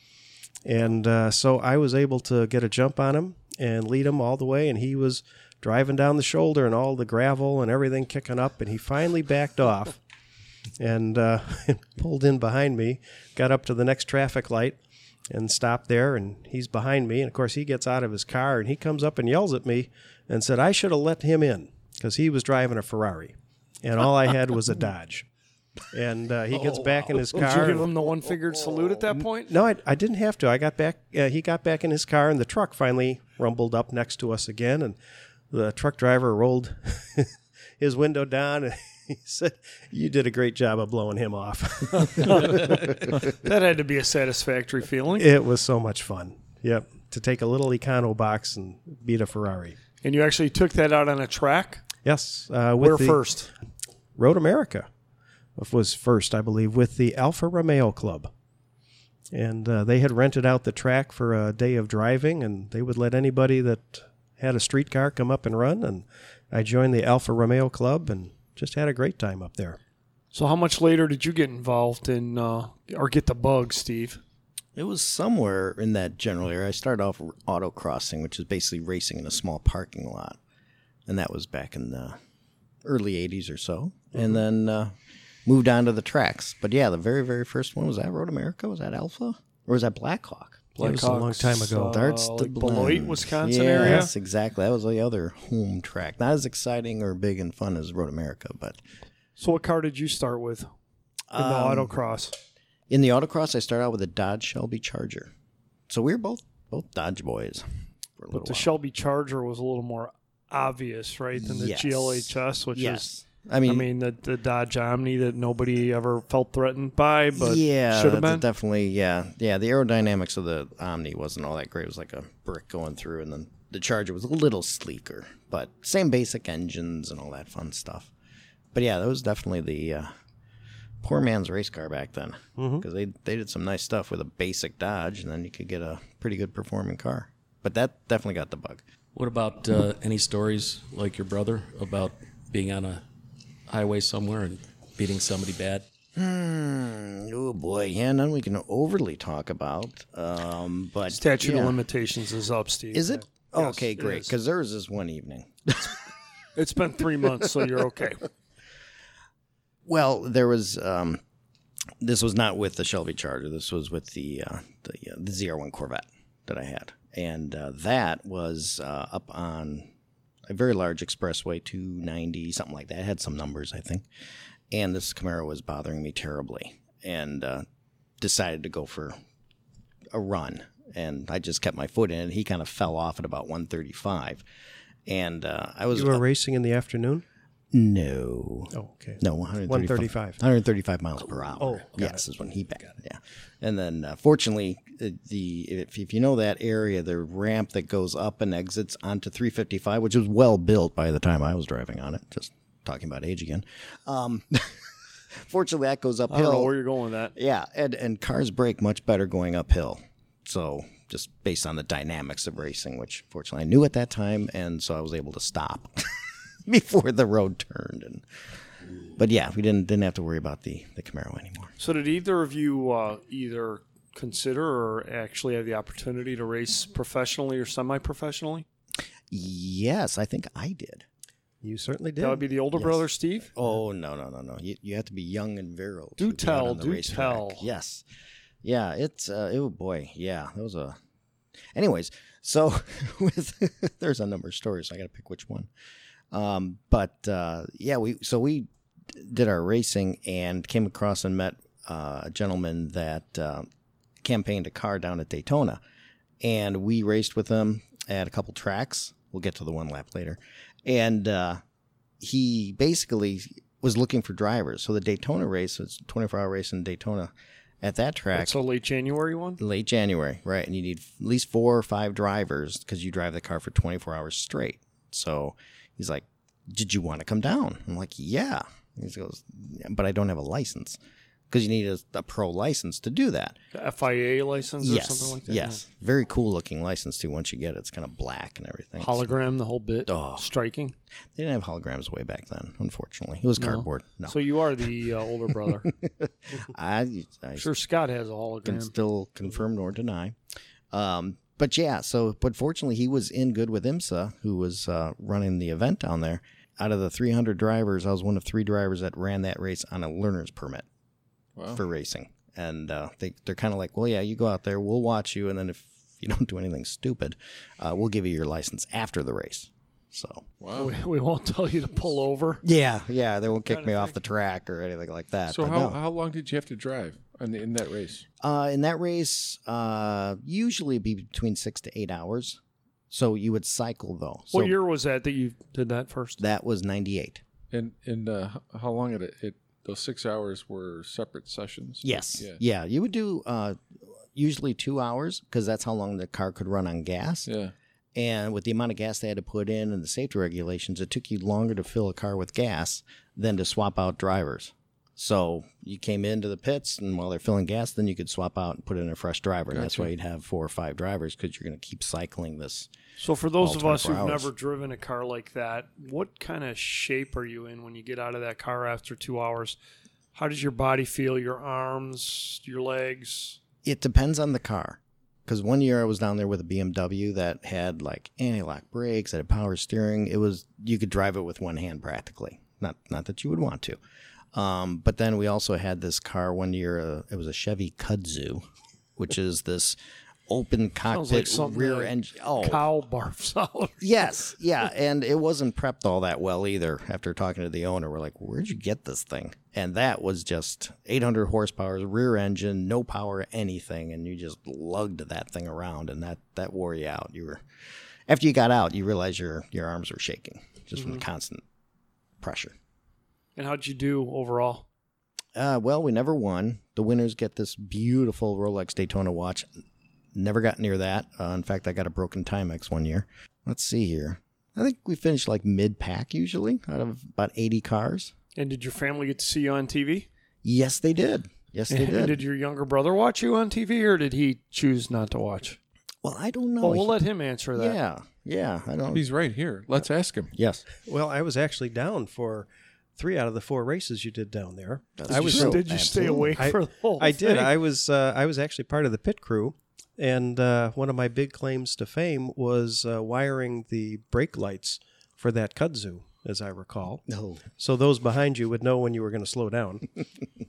And uh, so I was able to get a jump on him and lead him all the way. And he was driving down the shoulder and all the gravel and everything kicking up. And he finally backed off and uh, pulled in behind me, got up to the next traffic light and stopped there. And he's behind me. And, of course, he gets out of his car and he comes up and yells at me and said, I should have let him in because he was driving a Ferrari. And all I had was a Dodge. And uh, he gets oh, back in his car. Did you give him the one-fingered salute at that point? No, I, I didn't have to. I got back. Uh, he got back in his car, and the truck finally rumbled up next to us again. And the truck driver rolled his window down, and he said, "You did a great job of blowing him off." That had to be a satisfactory feeling. It was so much fun. Yep, to take a little Econo box and beat a Ferrari. And you actually took that out on a track? Yes. Uh, with Where the first? Road America was first, I believe, with the Alfa Romeo Club. And uh, they had rented out the track for a day of driving, and they would let anybody that had a street car come up and run. And I joined the Alfa Romeo Club and just had a great time up there. So how much later did you get involved in, uh, or get the bug, Steve? It was somewhere in that general area. I started off autocrossing, which is basically racing in a small parking lot. And that was back in the early eighties or so. Mm-hmm. And then uh, moved on to the tracks. But yeah, the very, very first one, was that Road America? Was that Alpha? Or was that Blackhawk? Black it was a long time ago. Uh, Darts like to Beloit, Wisconsin yeah, area? Yes, exactly. That was the other home track. Not as exciting or big and fun as Road America, but... So what car did you start with in um, the autocross? In the autocross, I started out with a Dodge Shelby Charger. So we were both both Dodge boys for a little But the while. Shelby Charger was a little more obvious, right, than the Yes. G L H S, which yes. is... I mean, I mean the, the Dodge Omni that nobody ever felt threatened by, but yeah, should have that's been. definitely, yeah. Yeah, the aerodynamics of the Omni wasn't all that great. It was like a brick going through, and then the Charger was a little sleeker, but same basic engines and all that fun stuff. But yeah, that was definitely the uh, poor man's race car back then, because mm-hmm. they, they did some nice stuff with a basic Dodge, and then you could get a pretty good performing car. But that definitely got the bug. What about uh, any stories like your brother about being on a highway somewhere and beating somebody bad? Hmm. Oh boy, yeah, none we can overly talk about. Um, but Statute yeah. of limitations is up, Steve. Is it? Oh, Yes, okay, it great. is. Because there was this one evening. It's been three months, so you're okay. Well, there was um, this was not with the Shelby Charger. This was with the uh, the, uh, the Z R one Corvette that I had, and uh, that was uh, up on a very large expressway, two ninety, something like that. It had some numbers, I think. And this Camaro was bothering me terribly, and uh, decided to go for a run. And I just kept my foot in it. He kind of fell off at about one thirty-five. And uh, I was... You were uh, racing in the afternoon? No. Oh, okay. No, one one thirty-five. one thirty-five miles per hour. Oh, got yes, it. is when he backed. Yeah, and then uh, fortunately, uh, the if, if you know that area, the ramp that goes up and exits onto three fifty-five, which was well built by the time I was driving on it. Just talking about age again. Um, fortunately, that goes uphill. I don't know where you're going with that. Yeah, and and cars brake much better going uphill. So just based on the dynamics of racing, which fortunately I knew at that time, and so I was able to stop before the road turned. And but yeah, we didn't didn't have to worry about the, the Camaro anymore. So did either of you uh, either consider or actually have the opportunity to race professionally or semi-professionally? Yes, I think I did. You certainly did. That would be the older Yes. brother, Steve? Oh no no no no! You you have to be young and virile. Do to be out tell, on the do racetrack. tell. Yes, yeah. It's uh, it, oh boy, yeah. That was a. Anyways, so with there's a number of stories. So I got to pick which one. Um, but uh, yeah, we so we did our racing and came across and met uh, a gentleman that uh, campaigned a car down at Daytona, and we raced with him at a couple tracks. We'll get to the one lap later, and uh, he basically was looking for drivers. So the Daytona race, it's a twenty-four hour race in Daytona. At that track, That's a late January one? late January, right? And you need at least four or five drivers because you drive the car for twenty-four hours straight. So he's like, "Did you want to come down?" I'm like, "Yeah." He goes, "But I don't have a license because you need a, a pro license to do that." The F I A license or Yes, something like that? yes, very cool looking license too. Once you get it, it's kind of black and everything. Hologram, the whole bit? Oh. Striking? They didn't have holograms way back then, unfortunately. It was No. cardboard. No, So you are the uh, older brother. I, I I'm sure Scott has a can hologram. still confirm nor deny. Um, but yeah, so but fortunately he was in good with IMSA, who was uh, running the event down there. Out of the three hundred drivers, I was one of three drivers that ran that race on a learner's permit Wow. for racing. And uh, they they're kind of like, well, yeah, you go out there, we'll watch you, and then if you don't do anything stupid, uh, we'll give you your license after the race. So Wow. We, we won't tell you to pull over. yeah, yeah, they won't kick Kinda me off thing. the track or anything like that. So but how, no. how long did you have to drive in, the, in that race? Uh, in that race, uh, usually be between six to eight hours. So you would cycle though. So What year was that that you did that first? that was ninety-eight. And and uh, h- how long it, it those six hours were separate sessions? Yes. Yeah. Yeah. You would do uh, usually two hours because that's how long the car could run on gas. Yeah. And with the amount of gas they had to put in and the safety regulations, it took you longer to fill a car with gas than to swap out drivers. So you came into the pits, and while they're filling gas, then you could swap out and put in a fresh driver. And that's Gotcha. why you'd have four or five drivers because you're going to keep cycling this. So for those All of us who've twenty-four hours. never driven a car like that, what kind of shape are you in when you get out of that car after two hours? How does your body feel? Your arms, your legs? It depends on the car. Because one year I was down there with a B M W that had like anti-lock brakes, that had power steering. It was, you could drive it with one hand practically. Not not that you would want to. Um, but then we also had this car one year. Uh, it was a Chevy Kudzu, which is this open Sounds like cockpit something rear that engine. Oh, Cow barfs out. yes, yeah, and it wasn't prepped all that well either. After talking to the owner, we're like, "Where'd you get this thing?" And that was just eight hundred horsepower, rear engine, no power, anything, and you just lugged that thing around, and that that wore you out. You were, after you got out, you realized your your arms were shaking just Mm-hmm. from the constant pressure. And how'd you do overall? Uh, well, we never won. The winners get this beautiful Rolex Daytona watch. Never got near that. Uh, in fact, I got a broken Timex one year. Let's see here. I think we finished like mid-pack usually out of about eighty cars. And did your family get to see you on T V? Yes, they did. Yes, they And did. did your younger brother watch you on T V, or did he choose not to watch? Well, I don't know. Well, we'll let him answer that. Yeah, yeah. I don't. He's right here. Let's ask him. Yes. Well, I was actually down for three out of the four races you did down there. That's I was true. Did you stay Absolutely. awake I- for the whole I did. thing? I was uh, I was actually part of the pit crew, and uh, one of my big claims to fame was uh, wiring the brake lights for that kudzu, as I recall. No. So those behind you would know when you were going to slow down.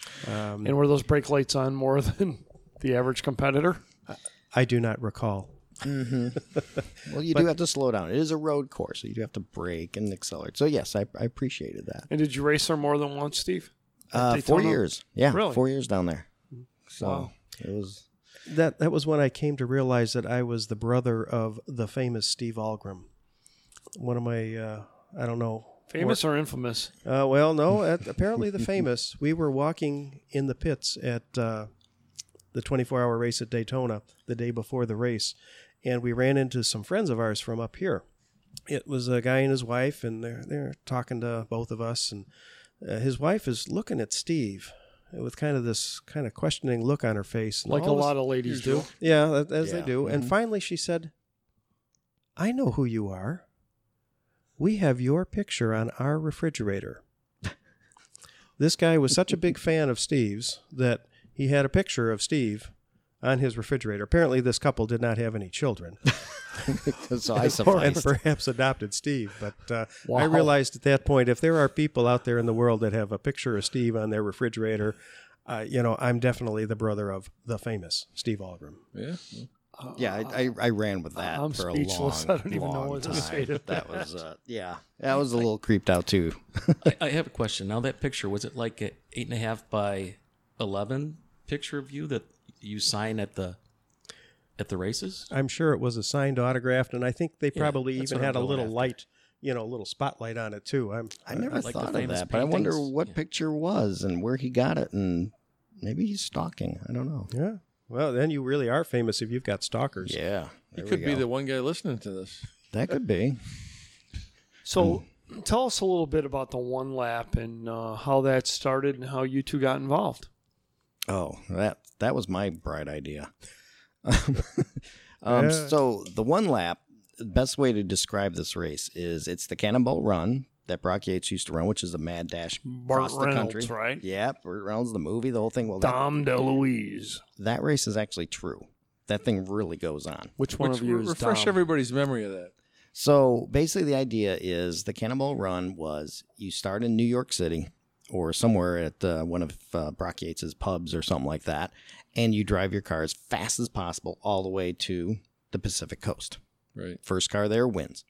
Um, And were those brake lights on more than the average competitor? I do not recall. Mm-hmm. Well, you do have to slow down. It is a road course, so you do have to brake and accelerate. So, yes, I, I appreciated that. And did you race there more than once, Steve? At Uh, four Daytona? years. Yeah, Really? four years down there. So Wow. it was... That that was when I came to realize that I was the brother of the famous Steve Algrim. One of my, uh, I don't know. Famous or infamous? Uh, well, no, at, apparently the famous. We were walking in the pits at uh, the twenty-four hour race at Daytona the day before the race, and we ran into some friends of ours from up here. It was a guy and his wife, and they're, they're talking to both of us, and uh, his wife is looking at Steve with kind of this kind of questioning look on her face. And Like a all of lot of ladies do. Yeah, as Yeah. they do. And Mhm. finally she said, I know who you are. We have your picture on our refrigerator. This guy was such a big fan of Steve's that he had a picture of Steve on his refrigerator. Apparently this couple did not have any children. so I and sufficed. perhaps adopted Steve. But uh, I Wow. realized at that point, if there are people out there in the world that have a picture of Steve on their refrigerator, uh, you know, I'm definitely the brother of the famous Steve Algrim. Yeah. Yeah, I, I, I ran with that I'm for a speechless. long, I don't even know long what to time. say to that. was, uh, yeah, I was a little creeped out too. I, I have a question. Now that picture, was it like an eight and a half by eleven picture of you that you sign at the at the races? I'm sure it was a signed autograph, and I think they Yeah, probably that's even what had I'm a going little after. light, you know, a little spotlight on it too. I'm, I never like the thought of famous that, but I wonder paintings. what Yeah. picture was and where he got it, and maybe he's stalking. I don't know. Yeah. Well, then you really are famous if you've got stalkers. Yeah, He there could we be go. the one guy listening to this. That could be. So tell us a little bit about the one lap and uh, how that started and how you two got involved. Oh, that that was my bright idea. um, Yeah. So the one lap, the best way to describe this race is it's the Cannonball Run that Brock Yates used to run, which is a mad dash Burt across the Reynolds, country. right? Yeah, Burt Reynolds, the movie, the whole thing. Well, that, Dom DeLuise. that race is actually true. That thing really goes on. Which one Which, of you is refresh Dom? everybody's memory of that. So basically, the idea is the Cannonball Run was you start in New York City or somewhere at uh, one of uh, Brock Yates's pubs or something like that, and you drive your car as fast as possible all the way to the Pacific Coast. Right. First car there wins.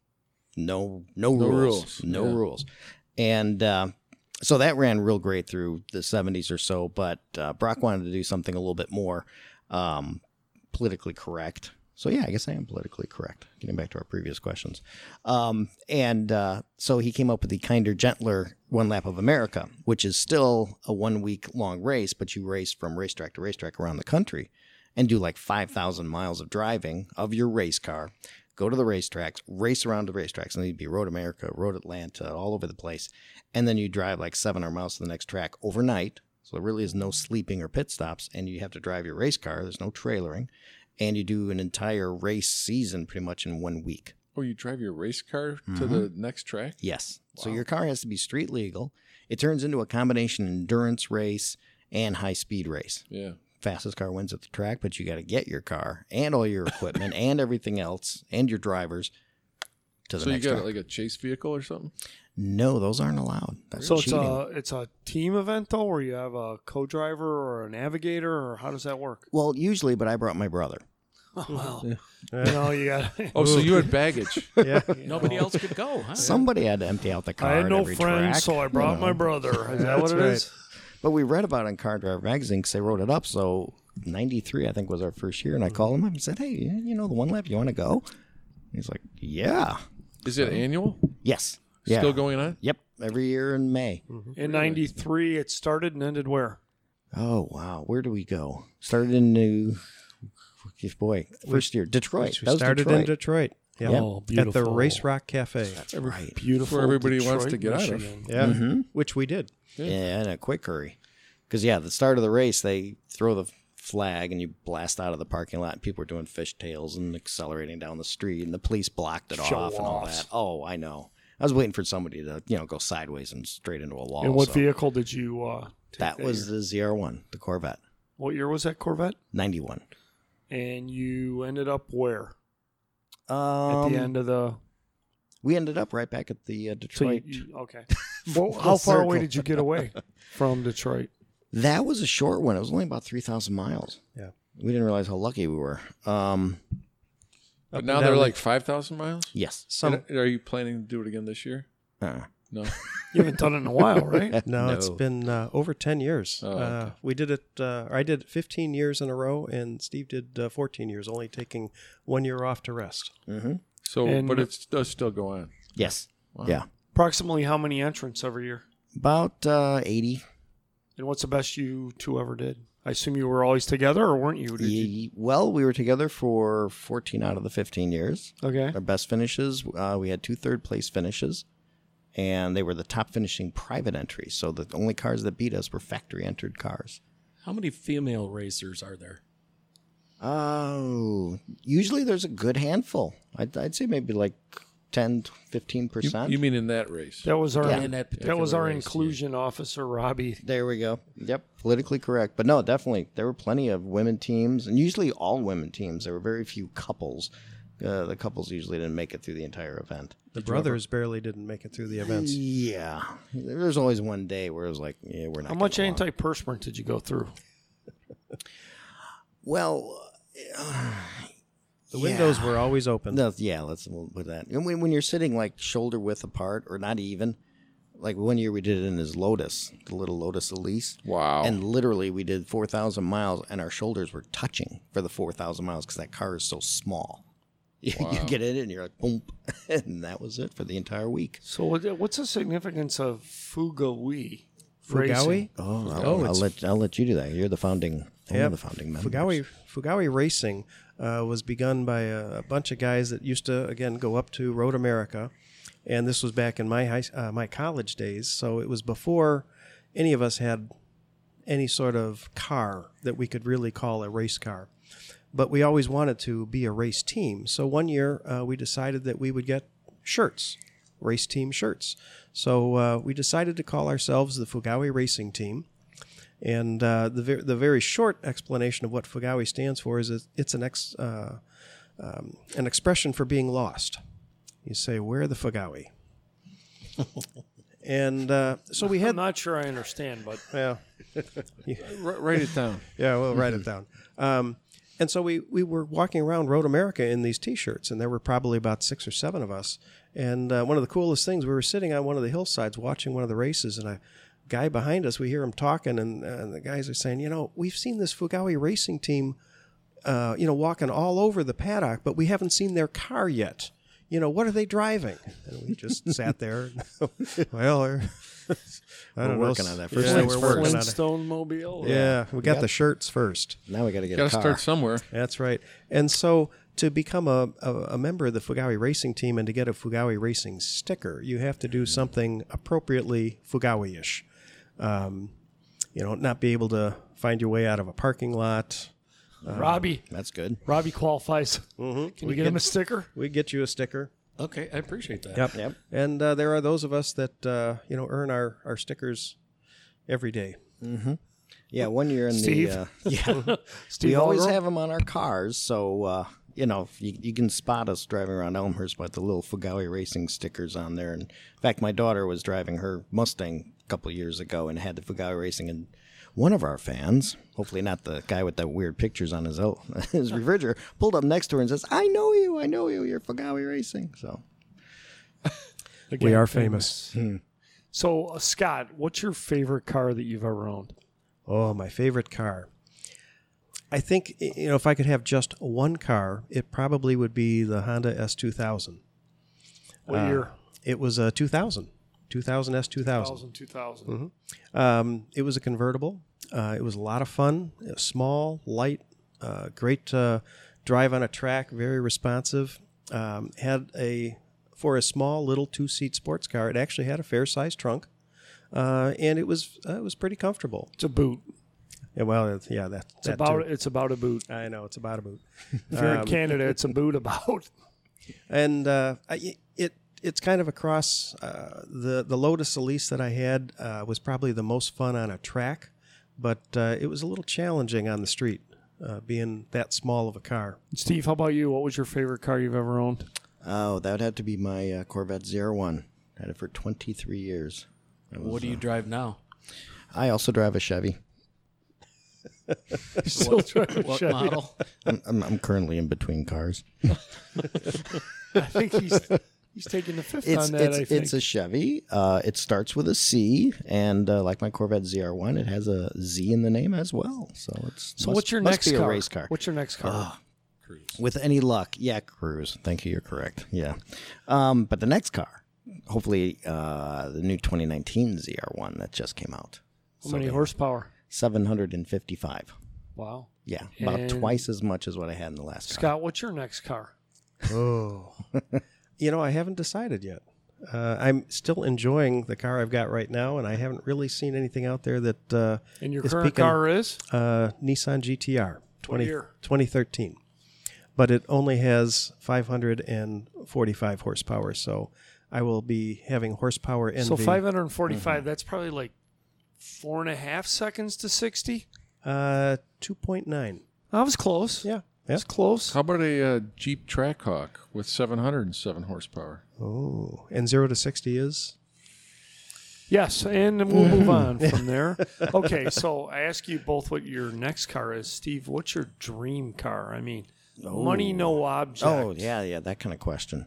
No, no, No rules. rules. No Yeah. rules. And uh, so that ran real great through the seventies or so, but uh, Brock wanted to do something a little bit more um, politically correct. So, yeah, I guess I am politically correct, getting back to our previous questions. Um, and uh, so he came up with the kinder, gentler One Lap of America, which is still a one-week-long race, but you race from racetrack to racetrack around the country and do like five thousand miles of driving of your race car, go to the racetracks, race around the racetracks, and you'd be Road America, Road Atlanta, all over the place. And then you drive like seven hundred miles to the next track overnight. So there really is no sleeping or pit stops, and you have to drive your race car. There's no trailering. And you do an entire race season pretty much in one week. Oh, you drive your race car to the next track? Yes. So your car has to be street legal. It turns into a combination endurance race and high speed race. Yeah. Fastest car wins at the track, but you got to get your car and all your equipment and everything else and your drivers to the So you next got track. like a chase vehicle or something? No, those aren't allowed. That's So cheating. it's a it's a team event though, where you have a co-driver or a navigator, or how does that work? Well, usually, but I brought my brother. Oh, well, you know, you got. Oh, so you had baggage. Yeah. Nobody else could go, huh? Somebody had to empty out the car. I had at no every friends, track, so I you brought know. my brother. Is that what That's it right. is? But we read about it in Car Driver Magazine because they wrote it up. So ninety-three, I think, was our first year. And I called him up and said, hey, you know the one lap, you want to go? He's like, yeah. Is it annual? Yes. Yeah. Still going on? Yep. Every year in May. In ninety-three, it started and ended where? Oh, wow. Where do we go? Started in New... Boy, first year. Detroit. We That was started Detroit. in Detroit. Yeah. Oh, At the beautiful. Race Rock Cafe. That's right. Beautiful. Where everybody wants Detroit, to get out of. Michigan. Yeah. Mm-hmm. Which we did. Yeah, in a quick hurry. Because, yeah, the start of the race, they throw the flag and you blast out of the parking lot. And people were doing fishtails and accelerating down the street, and the police blocked it Show off and all offs. that. Oh, I know. I was waiting for somebody to, you know, go sideways and straight into a wall. And what so vehicle did you? Uh, take That was year? the Z R one, the Corvette, What year was that Corvette? ninety-one. And you ended up where? Um, At the end of the. We ended up right back at the uh, So Detroit. you, you, okay. Well, how far away did you get away from Detroit? That was a short one. It was only about three thousand miles. Yeah. We didn't realize how lucky we were. Um, But Up now and they're down like five thousand miles? yes. Some, And are you planning to do it again this year? Uh, No. You haven't done it in a while, right? no, it's No. been uh, over ten years. Oh, uh, okay. we did it, uh, or I did it fifteen years in a row, and Steve did uh, fourteen years, only taking one year off to rest. mm-hmm. So, And- but it does still go on. Yes. Yeah. Approximately how many entrants every year? About uh, eighty. And what's the best you two ever did? I assume you were always together, or weren't you? Did you? Ye- Well, we were together for fourteen out of the fifteen years. Okay. Our best finishes, uh, we had two third place finishes, and they were the top finishing private entries. So the only cars that beat us were factory entered cars. How many female racers are there? Oh, usually there's a good handful. I'd, I'd say maybe like ten, fifteen You, percent. you mean in that race? That was our Yeah. In that that was particular our race, inclusion officer, Robbie. There we go. Yep, politically correct. But no, definitely, there were plenty of women teams, and usually all women teams. There were very few couples. Uh, the couples usually didn't make it through the entire event. The brothers barely didn't make it through the events. Yeah, there's always one day where it was like, yeah, we're not. How much getting along. antiperspirant did you go through? Well, uh, The windows were always open. no, yeah, let's we'll put that. And when, when you're sitting like shoulder width apart, or not even, like one year we did it in his Lotus, the little Lotus Elise. Wow. And literally, we did four thousand miles, and our shoulders were touching for the four thousand miles because that car is so small. You, you get in it, and you're like, boom. And that was it for the entire week. So what- what's the significance of Fugawi? Fugawi? racing? Oh, I'll, Oh, I'll, it's- let, I'll let you do that. You're the founding, one Yep. of the founding members. Fugawi Fugawi Racing uh, was begun by a, a bunch of guys that used to again go up to Road America, and this was back in my high, uh, my college days. So it was before any of us had any sort of car that we could really call a race car. But we always wanted to be a race team. So one year uh, we decided that we would get shirts, race team shirts. So uh, we decided to call ourselves the Fugawi Racing Team. And uh, the ver- the very short explanation of what Fugawi stands for is it, it's an ex uh, um, an expression for being lost. You say, "Where are the Fugawi?" and uh, so we I'm had, not sure I understand, but yeah, R- write it down. yeah, we'll write it down. Um, and so we, we were walking around Road America in these T-shirts, and there were probably about six or seven of us. And uh, one of the coolest things, we were sitting on one of the hillsides watching one of the races, and a guy behind us, we hear him talking, and, and the guys are saying, you know, we've seen this Fugawi Racing Team, uh, you know, walking all over the paddock, but we haven't seen their car yet. You know, what are they driving? And we just sat there. well, we're, I don't We're know. working on that. First Yeah, things we're first. working on it. Flintstone Mobile? Yeah, we got Yep. the shirts first. Now we got to get Got a to car. start somewhere. That's right. And so to become a, a, a member of the Fugawi Racing Team and to get a Fugawi Racing sticker, you have to do something appropriately Fugawi-ish. Um, you know, not be able to find your way out of a parking lot. Robbie. That's good. Robbie qualifies. Mm-hmm. Can you get him a sticker? We get you a sticker. Okay, I appreciate that. Yep. Yep. And uh, there are those of us that uh, you know earn our, our stickers every day. Yeah, one year in Steve? the uh, yeah, Steve we always Algro? have them on our cars, so uh, you know you, you can spot us driving around Elmhurst with the little Fugawi Racing stickers on there. And in fact, my daughter was driving her Mustang a couple of years ago and had the Fugawi Racing, and one of our fans, hopefully not the guy with the weird pictures on his oh, his refrigerator, pulled up next to her and says, "I know you, I know you, you're Fugawi Racing." So We are famous. So, uh, Scott, what's your favorite car that you've ever owned? Oh, my favorite car. I think, you know, if I could have just one car, it probably would be the Honda S two thousand. What year? It was a two thousand. two thousand S two thousand. two thousand, two thousand. Um, it was a convertible. Uh, it was a lot of fun. It was small, light, uh, great uh, drive on a track, very responsive. Um, had a, for a small little two-seat sports car, it actually had a fair-sized trunk. Uh, and it was uh, it was pretty comfortable. It's a boot. Yeah, well, it's, yeah, that, It's that about too. it's about a boot. I know, it's about a boot. If you're in Um, Canada, it's a boot about. And uh, I, it it's kind of across uh, the the Lotus Elise that I had uh, was probably the most fun on a track, but uh, it was a little challenging on the street, uh, being that small of a car. Steve, how about you? What was your favorite car you've ever owned? oh, that would have to be my uh, Corvette Zero One. Had it for twenty-three years. That was, What do you uh, drive now? I also drive a Chevy. Still trying to What Chevy. model? I'm, I'm, I'm currently in between cars. I think he's he's taking the fifth It's on that. it's I think it's a Chevy. Uh, it starts with a C, and uh, like my Corvette Z R one, it has a Z in the name as well. So it's so. must- What's your must next be car? a race car? What's your next car? With any luck, yeah, Cruise. Thank you. You're correct. Yeah, um, but the next car, hopefully, uh, the new twenty nineteen Z R one that just came out. How many horsepower? seven hundred fifty-five. Wow. Yeah, about And- twice as much as what I had in the last car. Scott, what's your next car? Oh, you know, I haven't decided yet. Uh, I'm still enjoying the car I've got right now, and I haven't really seen anything out there that. Uh, And your is current peaking- car is? Uh, Nissan G T R, twenty, year? twenty thirteen. But it only has five hundred forty-five horsepower, so I will be having horsepower envy. So five hundred forty-five. Mm-hmm. That's probably like four and a half seconds to sixty. Uh, two point nine. I was close. Yeah. It's close. How about a uh, Jeep Trackhawk with seven hundred seven horsepower? Oh, and zero to sixty is? Yes, and we'll move on from there. Okay, so I ask you both what your next car is. Steve, what's your dream car? I mean, money, no object. Oh, yeah, yeah, that kind of question.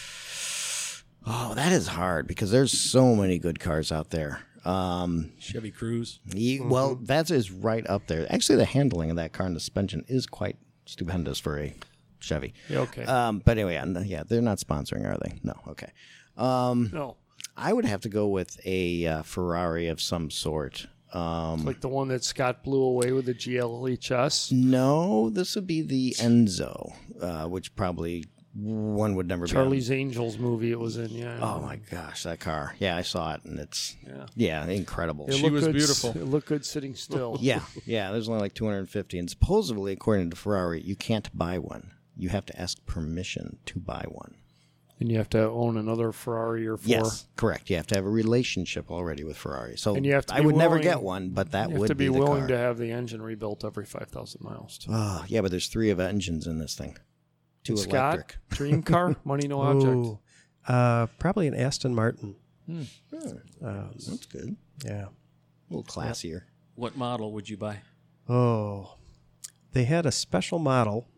Oh, that is hard because there's so many good cars out there. Um, Chevy Cruze. ye- Well, that is right up there. Actually, the handling of that car and the suspension is quite stupendous for a Chevy. Yeah, okay. Um, but anyway, I'm- yeah, they're not sponsoring, are they? No, okay. Um, no, I would have to go with a uh, Ferrari of some sort. Um, like the one that Scott blew away with the G L H S. no, this would be the Enzo, uh, which probably one would never be. Charlie's Angels movie it was in, yeah. Oh my gosh, that car! Yeah, I saw it, and it's Yeah. yeah, incredible. It She looked was good, beautiful. It looked good sitting still. Yeah, yeah. There's only like two hundred fifty, and supposedly, according to Ferrari, you can't buy one. You have to ask permission to buy one. And you have to own another Ferrari or four. Yes, correct. You have to have a relationship already with Ferrari. So And you have to I be would never willing- get one, but that You have would to be, the willing car. to have the engine rebuilt every five thousand miles. Too. Oh, yeah, but there's three of engines in this thing. Two Scott, electric. dream car, money, no object. Ooh, uh, probably an Aston Martin. Hmm, that's good. Yeah. A little classier. What model would you buy? Oh, they had a special model.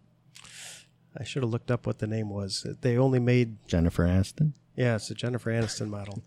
I should have looked up what the name was. They only made, Jennifer Aniston. yeah, it's a Jennifer Aniston model.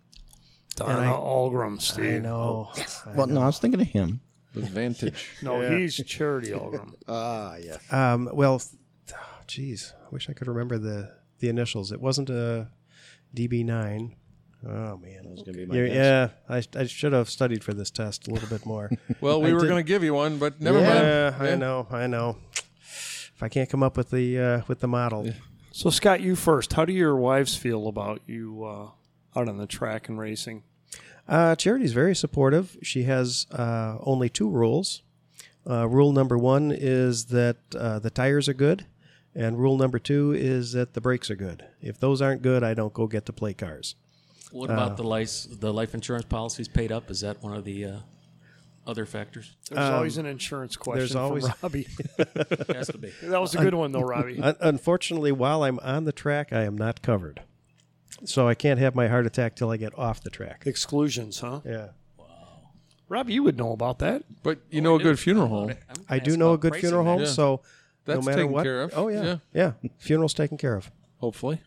Donna I- Algram, Steve. I know. I Well, no, I was thinking of him. The Vantage. No, Yeah. he's Charity Algram. Ah, yeah. Um, well, geez, I wish I could remember the, the initials. It wasn't a D B nine. Oh, man. That was going to be my You're- guess. yeah, I, I should have studied for this test a little bit more. Well, we I were did- going to give you one, but never yeah, mind. I know, I know. If I can't come up with the uh, with the model, So, Scott, you first. How do your wives feel about you uh, out on the track and racing? uh, Charity's very supportive. She has uh, only two rules. Uh, rule number one is that uh, the tires are good, and rule number two is that the brakes are good. If those aren't good, I don't go get to play cars. What Uh, about the life the life insurance policies paid up? Is that one of the uh, other factors? There's always an insurance question there's from always- Robbie. Has to be. That was a good one, though, Robbie. Un- unfortunately, while I'm on the track, I am not covered, so I can't have my heart attack till I get off the track. Exclusions, huh? Yeah, Robbie, you would know about that. But you know a good funeral home. I do know a good funeral home, Yeah. so That's no matter taken what, care of. oh yeah, Yeah. yeah, funeral's taken care of. Hopefully.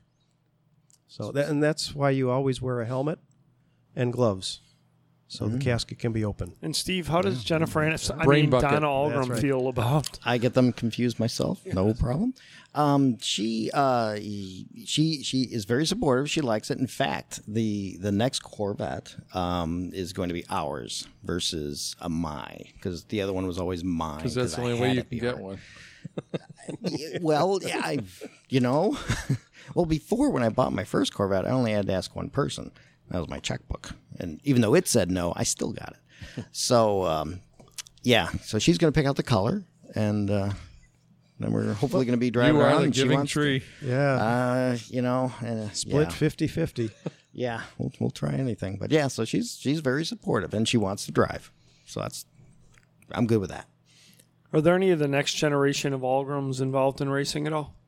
So that and that's why you always wear a helmet and gloves, so Mm-hmm. the casket can be open. And, Steve, how does Jennifer Aniston, I Brain mean, bucket. Donna Algram That's right. feel about I get them confused myself. No problem. Um, she uh, she she is very supportive. She likes it. In fact, the the next Corvette um, is going to be ours versus a my, because the other one was always mine. Because that's the I only way had you it can be get ours. one. Yeah, well, yeah, I've you know, well before when I bought my first Corvette, I only had to ask one person. That was my checkbook, and even though it said no, I still got it. So um, yeah, so she's going to pick out the color, and uh, then we're hopefully going to be driving You are around. the and she giving wants to- tree. Yeah, Uh, you know, uh, split yeah. fifty-fifty. Yeah, we'll we'll try anything, but yeah, so she's she's very supportive, and she wants to drive, so that's I'm good with that. Are there any of the next generation of Algrams involved in racing at all?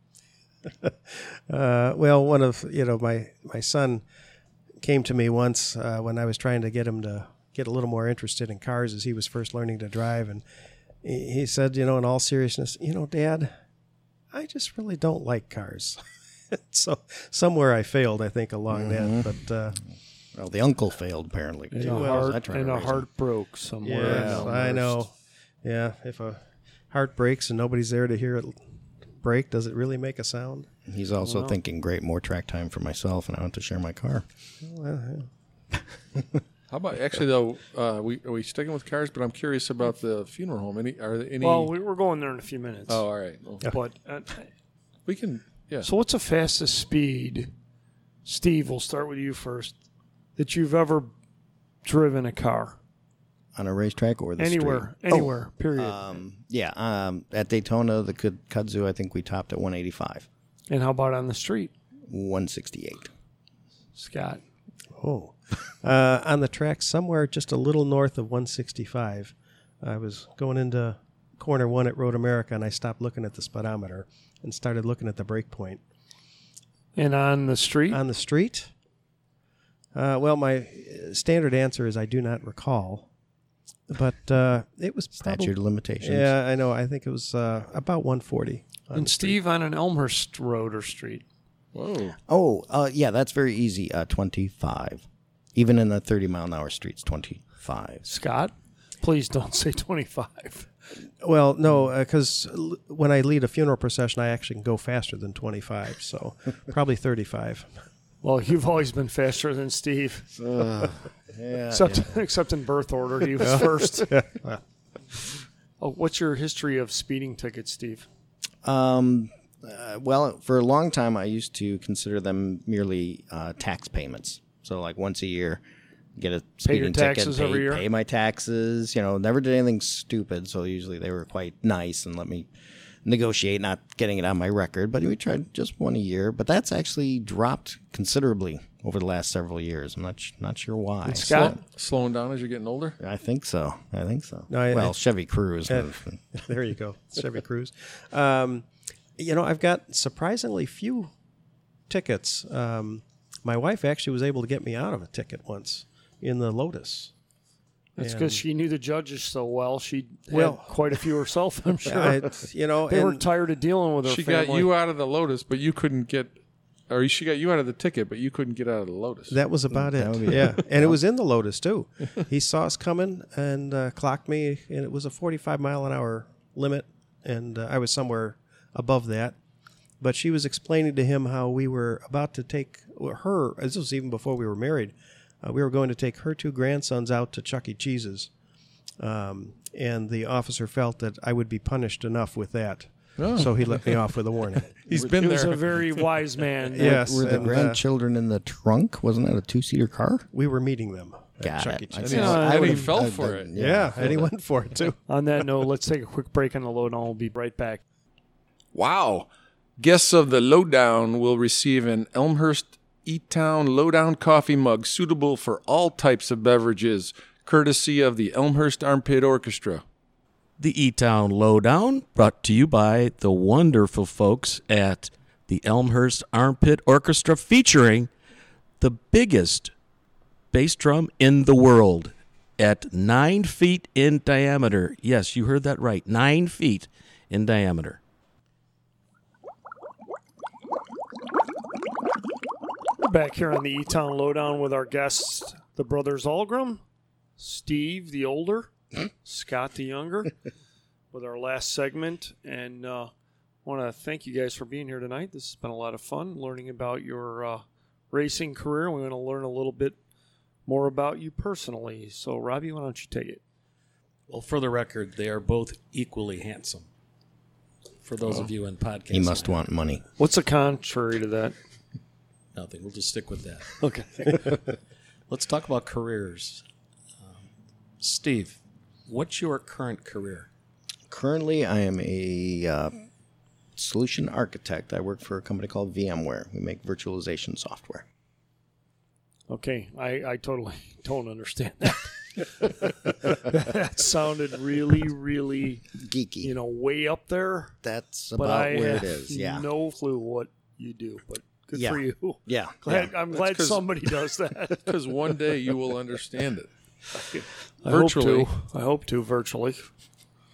Uh, well, one of you know my my son came to me once uh, when I was trying to get him to get a little more interested in cars as he was first learning to drive, and he, he said, you know, in all seriousness, you know, Dad, I just really don't like cars. So somewhere I failed, I think, along Mhm. that. But uh, Well, the uncle failed, apparently. And too. a I heart, tried to and a raise him. heart broke somewhere. yes, in I Elmhurst. know. Yeah, if a heart breaks and nobody's there to hear it break, does it really make a sound? He's also Wow. thinking, great, more track time for myself, and I want to share my car. Well, yeah. How about actually though? Uh, we are we sticking with cars? But I'm curious about the funeral home. Any are there any? Well, we, we're going there in a few minutes. oh, all right. Well, But uh, we can. Yeah. so, what's the fastest speed? Steve, we'll start with you first. That you've ever driven a car On a racetrack or the anywhere, street? anywhere. period. Oh, um, yeah, um, at Daytona, the Kud- Kudzu, I think we topped at one eighty-five. and how about on the street, one sixty-eight. Scott? Oh. Uh, on the track, somewhere just a little north of one sixty-five, I was going into corner one at Road America, and I stopped looking at the speedometer and started looking at the brake point. And on the street, On the street? Uh, well, my uh, standard answer is I do not recall. But uh, it was probably... Statute of limitations. Yeah, I know. I think it was uh, about one forty. on and the street. Steve on an Elmhurst road or street. Whoa. Oh, uh, yeah, that's very easy. Uh, twenty-five. Even in the thirty mile an hour streets, twenty-five. Scott, please don't say twenty-five. Well, no, because l when I lead a funeral procession, I actually can go faster than twenty-five, so probably thirty-five. Well, you've always been faster than Steve, Uh, yeah, except yeah. except in birth order. He was first. Oh, what's your history of speeding tickets, Steve? Um, uh, well, for a long time, I used to consider them merely uh, tax payments. So, like once a year, get a Pay your speeding taxes ticket, pay, every year? pay my taxes. You know, never did anything stupid. So usually they were quite nice and let me negotiate not getting it on my record. But we tried just one a year. But that's actually dropped considerably over the last several years. I'm not sh- not sure why. Scott? Slowing down as you're getting older. I think so. I think so. No, I- well, I- Chevy Cruze. Uh, was- There you go, Chevy Cruze. Um, you know, I've got surprisingly few tickets. Um, my wife actually was able to get me out of a ticket once in the Lotus. That's And- because she knew the judges so well. She had Well- quite a few herself, I'm sure. I, you know, they were and tired of dealing with her She family. got you out of the Lotus, but you couldn't get, or she got you out of the ticket, but you couldn't get out of the Lotus. that was about That it. would be- Yeah, and it was in the Lotus too. He saw us coming and uh, clocked me, and it was a forty-five mile an hour limit, and uh, I was somewhere above that. But she was explaining to him how we were about to take her. This was even before we were married. Uh, we were going to take her two grandsons out to Chuck E. Cheese's, um, and the officer felt that I would be punished enough with that, Oh. so he let me off with a warning. He's been he was there. a very wise man. Yes, were the and, uh, grandchildren in the trunk? Wasn't that a two seater car? we were meeting them at Got Chuck E. it. I Cheese. think Yeah, I and he would've- fell I'd- for I'd- it. Yeah, and he went for it too. On that note, let's take a quick break on the lowdown. We'll be right back. Wow. Guests of the Lowdown will receive an Elmhurst E-Town Lowdown coffee mug suitable for all types of beverages, courtesy of the Elmhurst Armpit Orchestra. The E-Town Lowdown, brought to you by the wonderful folks at the Elmhurst Armpit Orchestra, featuring the biggest bass drum in the world at nine feet in diameter. Yes, you heard that right, nine feet in diameter. We're back here on the E-Town Lowdown with our guests, the brothers Algram, Steve the older, Scott the younger, with our last segment. And uh, want to thank you guys for being here tonight. This has been a lot of fun learning about your uh, racing career. We want to learn a little bit more about you personally. So, Robbie, why don't you take it? Well, for the record, they are both equally handsome. For those of you in podcast, He must want money. What's the contrary to that? nothing. We'll just stick with that. Okay. Let's talk about careers. Um, Steve, what's your current career? Currently, I am a uh, solution architect. I work for a company called VMware. We make virtualization software. Okay, I, I totally don't understand that. That sounded really, really, Geeky. you know, way up there. That's But about I where have it is. Yeah. no clue what you do. But good Yeah. for you. Yeah. Glad, yeah. I'm glad 'cause- somebody does that. Because one day you will understand it. I Virtually. hope to. I hope to virtually.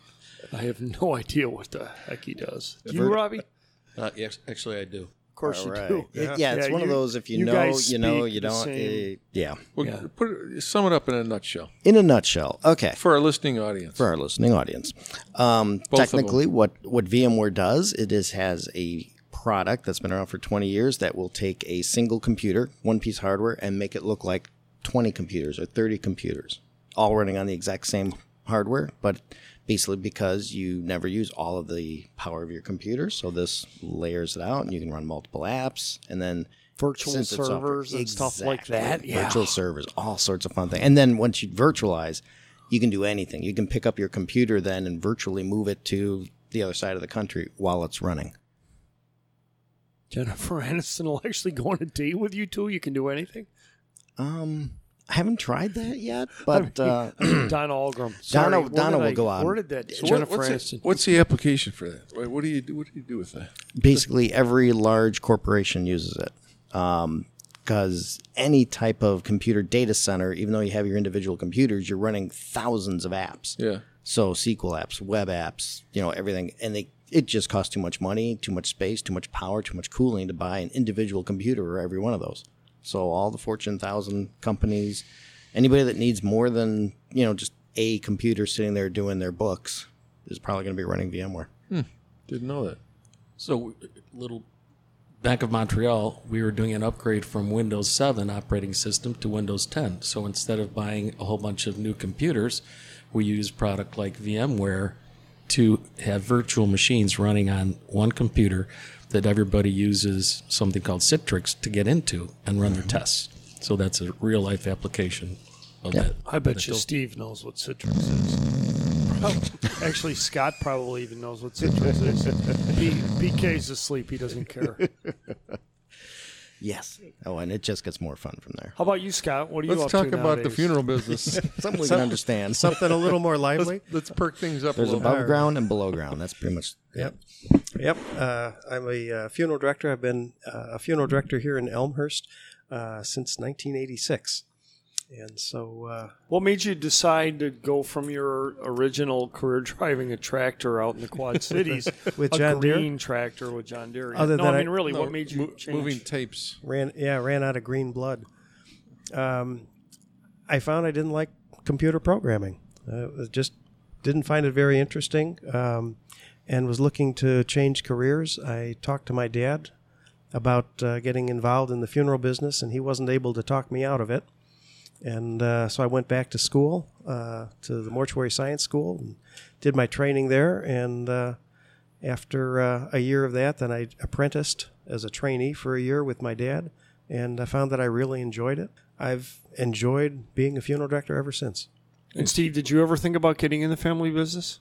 I have no idea what the heck he does. Do you, Vert- Robbie? Uh, yes, actually, I do. Of course All you right. do. It- yeah, it's Yeah, one of you- those. If you, you know, guys you know. speak You the don't. same- eh, yeah. Well, Yeah. put it, sum it up in a nutshell In a nutshell, okay. for our listening audience. For our listening audience, um, Both of technically, what what VMware does, it is has a product that's been around for twenty years that will take a single computer, one piece of hardware, and make it look like twenty computers or thirty computers, all running on the exact same hardware, but basically because you never use all of the power of your computer. So this layers it out, and you can run multiple apps, and then Virtual since it's software- servers and stuff like that. Exactly. Yeah. Virtual servers, all sorts of fun things. And then once you virtualize, you can do anything. You can pick up your computer then and virtually move it to the other side of the country while it's running. Jennifer Aniston will actually go on a date with you two. You can do anything. Um, I haven't tried that yet, but uh, Donna Algrim. Sorry, Donna- where Donna did will I- go on. Where did that So what- Jennifer what's, Aniston? it, what's the application for that? What what do you do? What do you do with that? basically every large corporation uses it. Because any type of computer data center, even though you have your individual computers, you're running thousands of apps. Yeah. So S Q L apps, web apps, you know, everything. And they it just costs too much money, too much space, too much power, too much cooling to buy an individual computer for every one of those. So all the Fortune one thousand companies, anybody that needs more than, you know, just a computer sitting there doing their books is probably going to be running VMware. Didn't know that. So, little Bank of Montreal, we were doing an upgrade from Windows seven operating system to Windows ten. So instead of buying a whole bunch of new computers, we use a product like VMware to have virtual machines running on one computer that everybody uses something called Citrix to get into and run their tests. So that's a real life application of that. I bet you Steve knows what Citrix is. Actually, Scott probably even knows what Citrix is. B, B K's asleep. He doesn't care. Yes. Oh, and it just gets more fun from there. How about you, Scott? What are you Let's up talk to about the nowadays? funeral business. Something we can understand. Something a little more lively. let's, let's perk things up There's a little. above ground and below ground. That's pretty much Yep. Yep. Uh, I'm a uh, funeral director. I've been uh, a funeral director here in Elmhurst uh, since nineteen eighty-six. And so, uh, What made you decide to go from your original career driving a tractor out in the Quad Cities, With a John Deere? green tractor with John Deere? Other no, than I mean I- really, No, what made you mo- change? moving tapes? ran yeah ran out of green blood. Um, I found I didn't like computer programming. Uh, it just didn't find it very interesting, um, and was looking to change careers. I talked to my dad about uh, getting involved in the funeral business, and he wasn't able to talk me out of it. And uh, so I went back to school, uh, to the mortuary science school, and did my training there. And uh, after uh, a year of that, then I apprenticed as a trainee for a year with my dad, and I found that I really enjoyed it. I've enjoyed being a funeral director ever since. And Steve, did you ever think about getting in the family business?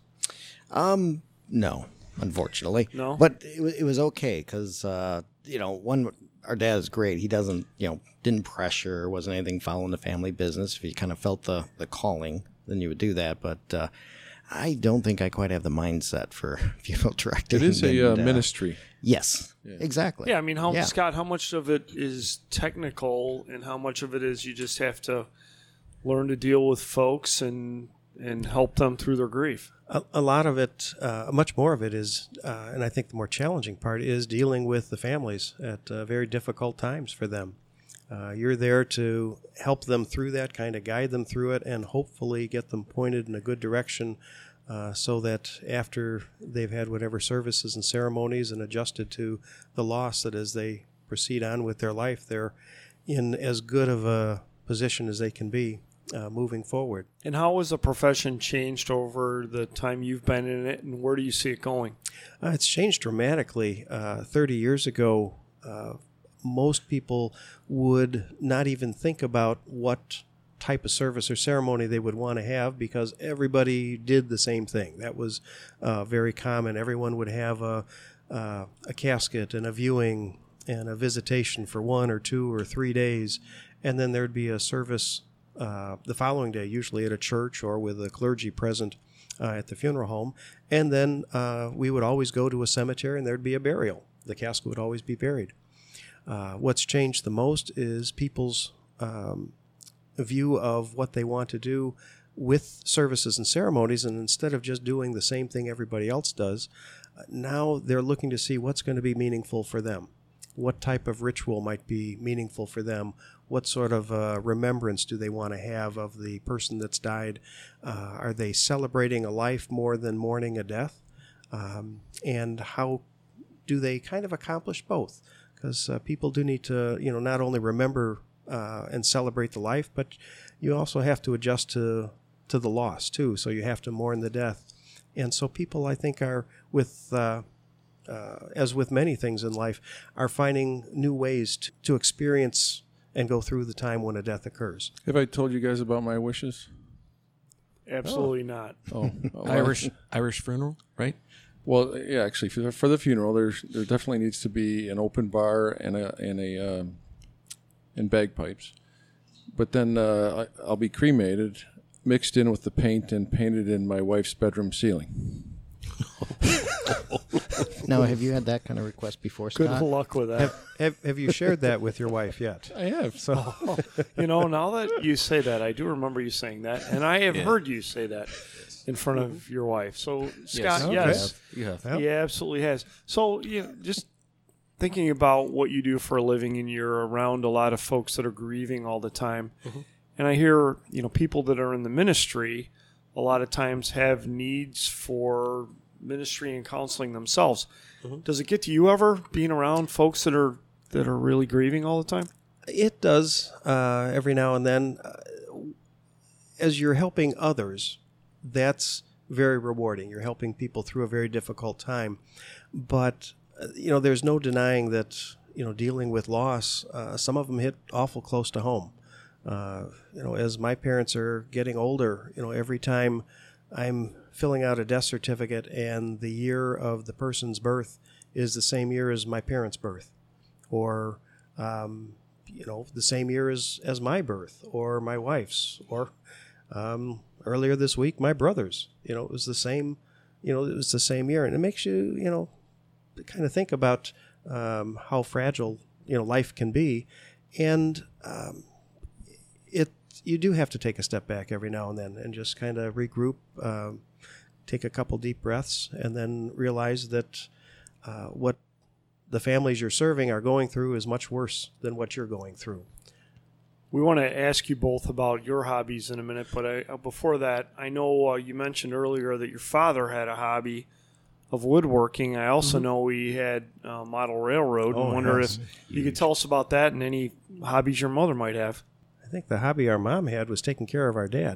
Um, no, unfortunately. No? But it, wa- it was okay because, uh, you know, one, our dad is great. He doesn't, you know, didn't pressure, wasn't anything following the family business. If you kind of felt the, the calling, then you would do that. But uh, I don't think I quite have the mindset for funeral directing. It is a uh, and, uh, ministry. Yes, exactly. Yeah, I mean, how Yeah. Scott, how much of it is technical, and how much of it is you just have to learn to deal with folks and and help them through their grief? A, a lot of it, uh, much more of it is, uh, and I think the more challenging part is dealing with the families at uh, very difficult times for them. Uh, you're there to help them through that, kind of guide them through it, and hopefully get them pointed in a good direction uh, so that after they've had whatever services and ceremonies and adjusted to the loss, that as they proceed on with their life, they're in as good of a position as they can be uh, moving forward. And how has the profession changed over the time you've been in it, and where do you see it going? Uh, it's changed dramatically. Uh, thirty years ago, uh, most people would not even think about what type of service or ceremony they would want to have because everybody did the same thing. That was uh, very common. Everyone would have a, uh, a casket and a viewing and a visitation for one or two or three days, and then there'd be a service uh, the following day, usually at a church or with a clergy present uh, at the funeral home. And then uh, we would always go to a cemetery and there'd be a burial. The casket would always be buried. Uh, what's changed the most is people's um, view of what they want to do with services and ceremonies, and instead of just doing the same thing everybody else does, uh, now they're looking to see what's going to be meaningful for them. What type of ritual might be meaningful for them? What sort of uh, remembrance do they want to have of the person that's died? Uh, are they celebrating a life more than mourning a death? Um, and how do they kind of accomplish both? Because uh, people do need to, you know, not only remember uh, and celebrate the life, but you also have to adjust to to the loss too. So you have to mourn the death. And so people, I think, are with, uh, uh, as with many things in life, are finding new ways to, to experience and go through the time when a death occurs. Have I told you guys about my wishes? Absolutely not. Oh, well, Irish Irish funeral, right? Well, yeah, actually, for the, for the funeral, there's there definitely needs to be an open bar and a and a um, and bagpipes. But then uh, I, I'll be cremated, mixed in with the paint, and painted in my wife's bedroom ceiling. Now, have you had that kind of request before, Good Scott? luck with that. Have, have, have you shared that with your wife yet? I have. So, You know, now that you say that, I do remember you saying that, and I have Yeah. heard you say that in front of your wife. So, Scott, Okay. yes, You have. Yep. he absolutely has. So, you know, just thinking about what you do for a living, and you're around a lot of folks that are grieving all the time, and I hear, you know, people that are in the ministry a lot of times have needs for ministry and counseling themselves. Does it get to you ever being around folks that are that are really grieving all the time? it does uh, every now and then. Uh, as you're helping others, that's very rewarding. You're helping people through a very difficult time. But, uh, you know, there's no denying that, you know, dealing with loss, uh, some of them hit awful close to home. Uh, you know, as my parents are getting older, you know, every time I'm filling out a death certificate and the year of the person's birth is the same year as my parents' birth, or, um, you know, the same year as, as my birth or my wife's, or um, earlier this week, my brother's. You know, it was the same, you know, it was the same year. And it makes you, you know, kind of think about um, how fragile, you know, life can be. And um, it you do have to take a step back every now and then and just kind of regroup, um, take a couple deep breaths, and then realize that uh, what the families you're serving are going through is much worse than what you're going through. We want to ask you both about your hobbies in a minute, but I, uh, before that, I know uh, you mentioned earlier that your father had a hobby of woodworking. I also Mm-hmm. know he had uh, model railroad, Oh, and wonder yes. if you could tell us about that and any hobbies your mother might have. I think the hobby our mom had was taking care of our dad.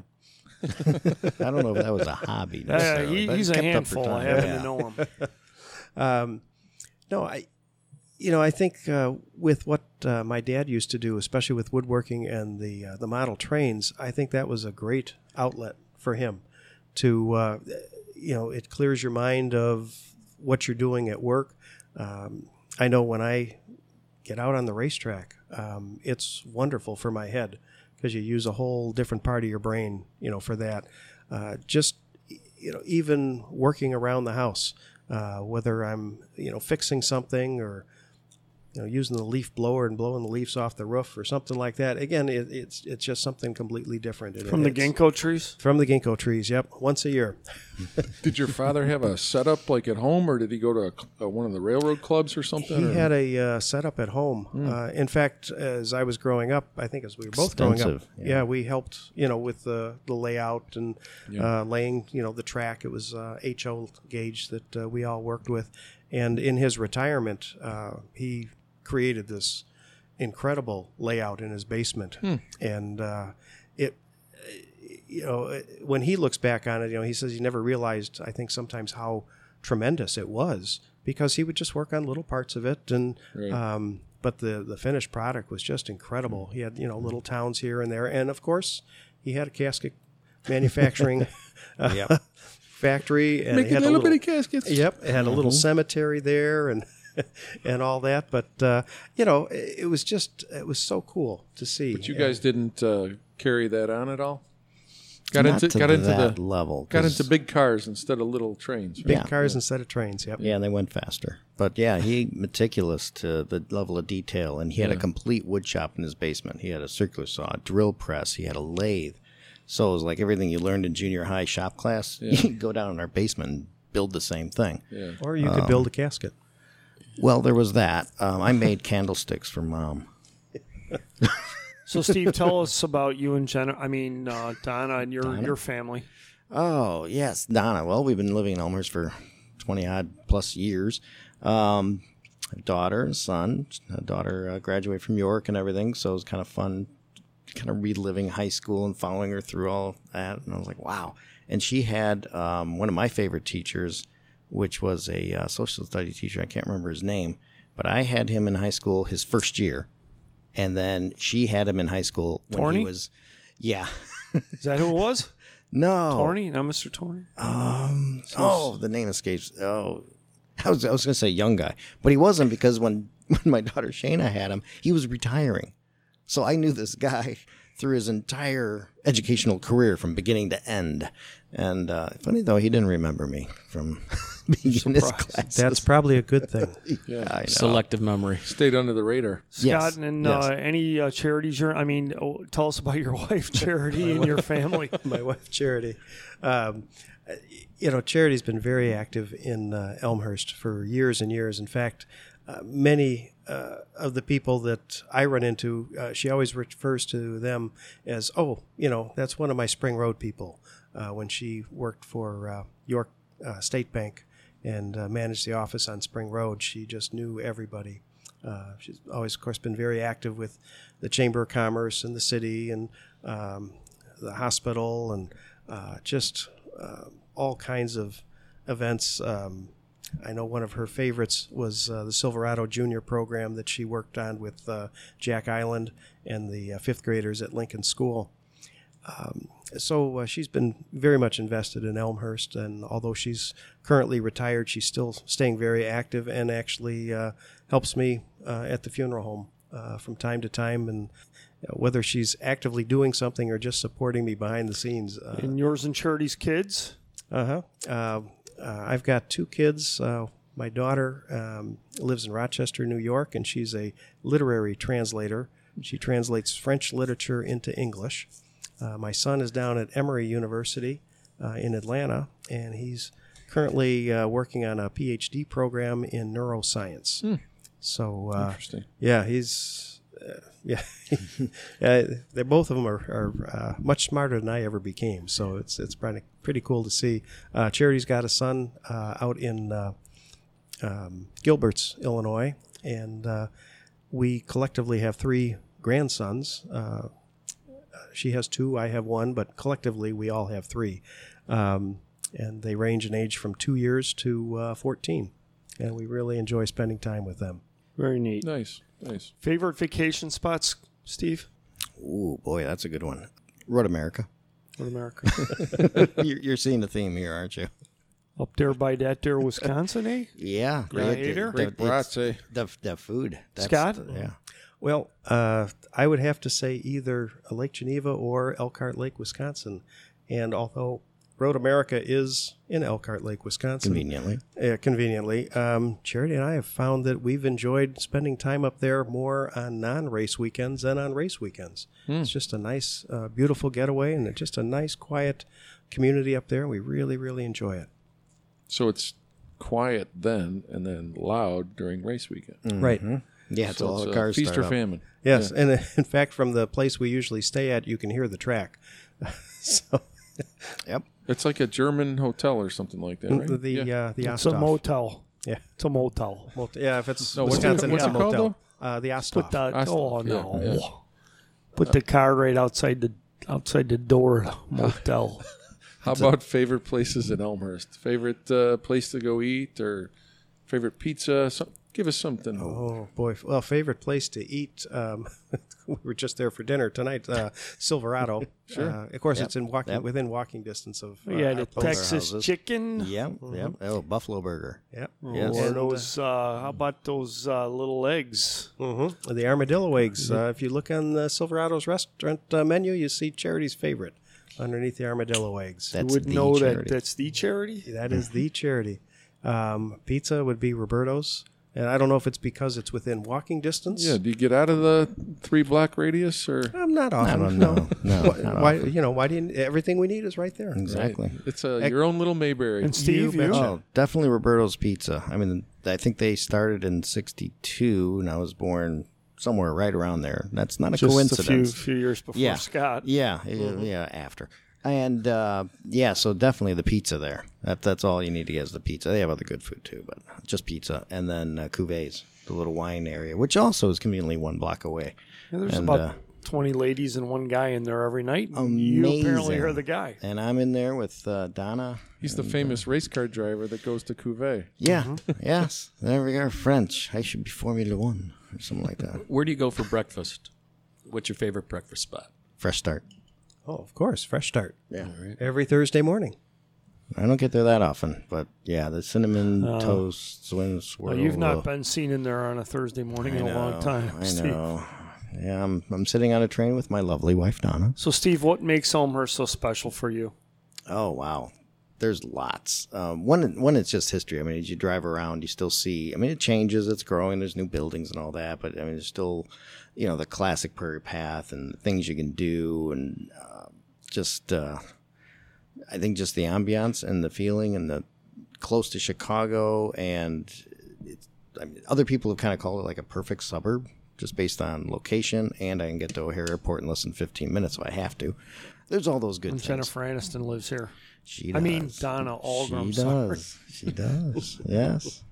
I don't know if that was a hobby Uh, necessarily, he, but he's it a kept up for handful. I time. happen Yeah. to know him. Um, no, I, you know, I think uh, with what uh, my dad used to do, especially with woodworking and the uh, the model trains, I think that was a great outlet for him. To uh, you know, it clears your mind of what you're doing at work. Um, I know when I get out on the racetrack, um, it's wonderful for my head because you use a whole different part of your brain, you know, for that. Uh, just you know, even working around the house. Uh, whether I'm, you know, fixing something or, you know, using the leaf blower and blowing the leaves off the roof or something like that. Again, it, it's it's just something completely different. And From the it's- ginkgo trees? From the ginkgo trees, yep, once a year. Did your father have a setup like at home, or did he go to a, cl- uh, one of the railroad clubs or something? He or? had a uh, setup at home. Uh, in fact, as I was growing up, I think as we were both growing up, Extensive, yeah. yeah. we helped, you know, with the, the layout and Yeah. uh, laying, you know, the track. It was uh, H O gauge that uh, we all worked with. And in his retirement, uh, he created this incredible layout in his basement. And uh, it, you know, when he looks back on it, you know, he says he never realized, I think sometimes how tremendous it was because he would just work on little parts of it. And, Right. um, but the, the finished product was just incredible. He had, you know, little towns here and there. And of course, he had a casket manufacturing uh, factory. And he Making had a little little, bitty caskets. Yep, it had a little cemetery there and and all that. But uh, you know, it, it was just it was so cool to see. But you guys didn't uh, carry that on at all? Got Not into to got into that the level. got 'cause- into big cars instead of little trains. Right? big yeah. cars instead of trains. Yep. Yeah, they went faster. But yeah, he meticulous to the level of detail, and he had a complete wood shop in his basement. He had a circular saw, a drill press, he had a lathe, So it was like everything you learned in junior high shop class, Yeah. you could go down in our basement and build the same thing. Yeah. Or you could build a casket. Well, there was that. Um, I made candlesticks for Mom. So, Steve, tell us about you and Jenna. I mean, uh, Donna and your your family. Oh, yes, Donna. Well, we've been living in Elmhurst for twenty-odd plus years. Um, a daughter and son. A daughter uh, graduated from York and everything, so it was kind of fun kind of reliving high school and following her through all that. And I was like, wow. And she had um, one of my favorite teachers, which was a uh, social study teacher. I can't remember his name, but I had him in high school his first year. And then she had him in high school when Torney? he was, yeah. Is that who it was? No. Torney? Not Mister Torney? Um, oh, the name escapes. Oh, I was I was going to say young guy, but he wasn't, because when, when my daughter Shayna had him, he was retiring. So I knew this guy through his entire educational career from beginning to end. And uh, funny, though, he didn't remember me from being in his class. That's probably a good thing. Yeah, I know. Selective memory. Stayed under the radar. Scott, Yes, and yes. Uh, any uh, charities you're, I mean, oh, tell us about your wife, Charity, and your family. My wife, Charity. Um, you know, Charity's been very active in uh, Elmhurst for years and years. In fact, uh, many uh, of the people that I run into, uh, she always refers to them as, oh, you know, that's one of my Spring Road people. Uh, when she worked for uh, York uh, State Bank and uh, managed the office on Spring Road, she just knew everybody. Uh, she's always, of course, been very active with the Chamber of Commerce and the city and um, the hospital and uh, just uh, all kinds of events. Um, I know one of her favorites was uh, the Silverado Junior program that she worked on with uh, Jack Island and the uh, fifth graders at Lincoln School. Um, so uh, she's been very much invested in Elmhurst, and although she's currently retired, she's still staying very active and actually uh, helps me uh, at the funeral home uh, from time to time. And uh, whether she's actively doing something or just supporting me behind the scenes. Uh, And yours and Charity's kids? uh-huh. Uh, uh, I've got two kids. Uh, my daughter um, lives in Rochester, New York, and she's a literary translator. She translates French literature into English. Uh, my son is down at Emory University uh, in Atlanta, and he's currently uh, working on a P H D program in neuroscience. Hmm. So, uh, Interesting. yeah, he's uh, yeah, uh, they both of them are, are uh, much smarter than I ever became. So it's it's pretty pretty cool to see. Uh, Charity's got a son uh, out in uh, um, Gilbert's, Illinois, and uh, we collectively have three grandsons. Uh, She has two, I have one, but collectively we all have three. Um, and they range in age from two years to uh, fourteen. And we really enjoy spending time with them. Very neat. Nice. Nice. Favorite vacation spots, Steve? Ooh, boy, that's a good one. Road America. In America. you're, you're seeing the theme here, aren't you? Up there by that there Wisconsin, eh? Yeah. Great the- eater. the- Great it's- brats, eh? The, the food. That's Scott? the- yeah. Well, uh, I would have to say either Lake Geneva or Elkhart Lake, Wisconsin. And although Road America is in Elkhart Lake, Wisconsin. Conveniently. Uh, conveniently. Um, Charity and I have found that we've enjoyed spending time up there more on non-race weekends than on race weekends. It's just a nice, uh, beautiful getaway and just a nice, quiet community up there. We really, really enjoy it. So it's quiet then and then loud during race weekend. Right. Yeah, it's So all it's the uh, cars feast start or up. famine. Yes, and uh, in fact, from the place we usually stay at, you can hear the track. so Yep. It's like a German hotel or something like that, right? the yeah. uh, the It's a Osthoff. motel. Yeah. It's a motel. Mot- yeah, if it's No, what's it- Wisconsin, what's it's a it called, motel. Uh, the Put Osthoff. the, oh, Osthoff, no. yeah, yeah. Put the car right outside the outside the door of the motel. How about favorite places in Elmhurst? Favorite uh, place to go eat or favorite pizza? Some, give us something. Oh boy! Well, favorite place to eat. Um, we were just there for dinner tonight. Uh, Silverado. Sure. Uh, of course, Yep. it's in walking Yep. within walking distance of. Uh, We had a our place. Texas houses. chicken. Yep. Yep. Oh, Buffalo Burger. Yep. Yes. Or And, uh, those, uh, how about those uh, little eggs? Mm-hmm. The armadillo eggs. Uh, if you look on the Silverado's restaurant uh, menu, you see Charity's favorite underneath the armadillo eggs. That's you would the know that charity. that's the charity. That is the charity. Um, pizza would be Roberto's. And I don't know if it's because it's within walking distance. Yeah, do you get out of the three block radius or? I'm not often. No, no, no, no, Why, not why often. you know, why do you, everything we need is right there. Exactly. It's a, your own little Mayberry. And Steve, you? betcha. Oh, definitely Roberto's Pizza. I mean, I think they started in sixty-two, and I was born somewhere right around there. That's not a Just coincidence. a few, few years before yeah. Scott. Yeah, yeah, yeah, after. And uh, yeah, so definitely the pizza there. That that's all you need to get is the pizza. They have other good food too, but just pizza. And then uh, Cuvées, the little wine area, which also is conveniently one block away. Yeah, there's and, about uh, twenty ladies and one guy in there every night. and Amazing. You apparently are the guy. And I'm in there with uh, Donna. He's the famous race car driver that goes to Cuvée. Yeah, yes. There we are. French. I should be Formula One or something like that. Where do you go for breakfast? What's your favorite breakfast spot? Fresh Start. Oh, of course, Fresh Start. Yeah. Every Thursday morning. I don't get there that often, but yeah, the cinnamon Uh, toast, swing, swirl. Well, you've not uh, been seen in there on a Thursday morning I in a long know, time. I Steve. know. Yeah, I'm I'm sitting on a train with my lovely wife Donna. So, Steve, what makes Elmhurst so special for you? Oh wow, there's lots. Um, one one it's just history. I mean, as you drive around, you still see. I mean, it changes, it's growing. There's new buildings and all that, but I mean, there's still, you know, the classic Prairie Path and things you can do, and uh, just uh, I think just the ambiance and the feeling and the close to Chicago, and it's, I mean, other people have kind of called it like a perfect suburb, just based on location, and I can get to O'Hare Airport in less than fifteen minutes if I have to. There's all those good And things. Jennifer Aniston lives here. She I does. mean, Donna Alger, I'm She sorry. does. She does. Yes.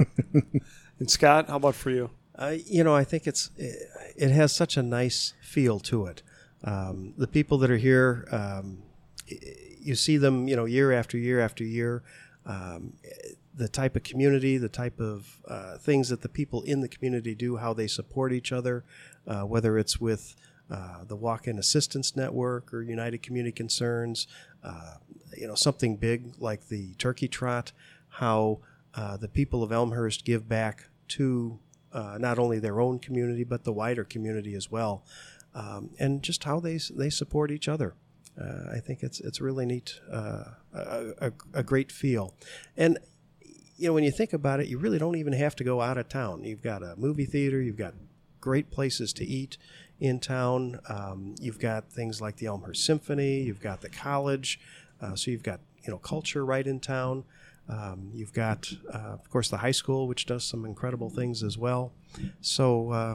And Scott, how about for you? Uh, you know, I think it's it has such a nice feel to it. Um, the people that are here, um, you see them, you know, year after year after year. Um, the type of community, the type of uh, things that the people in the community do, how they support each other, uh, whether it's with uh, the Walk-In Assistance Network or United Community Concerns, uh, you know, something big like the Turkey Trot, how uh, the people of Elmhurst give back to uh, not only their own community but the wider community as well, um, and just how they they support each other. Uh, I think it's it's really neat, uh, a, a, a great feel, and you know when you think about it, you really don't even have to go out of town. You've got a movie theater, you've got great places to eat in town. Um, you've got things like the Elmhurst Symphony, you've got the college, uh, so you've got you know culture right in town. Um, you've got, uh, of course, the high school, which does some incredible things as well. So, uh,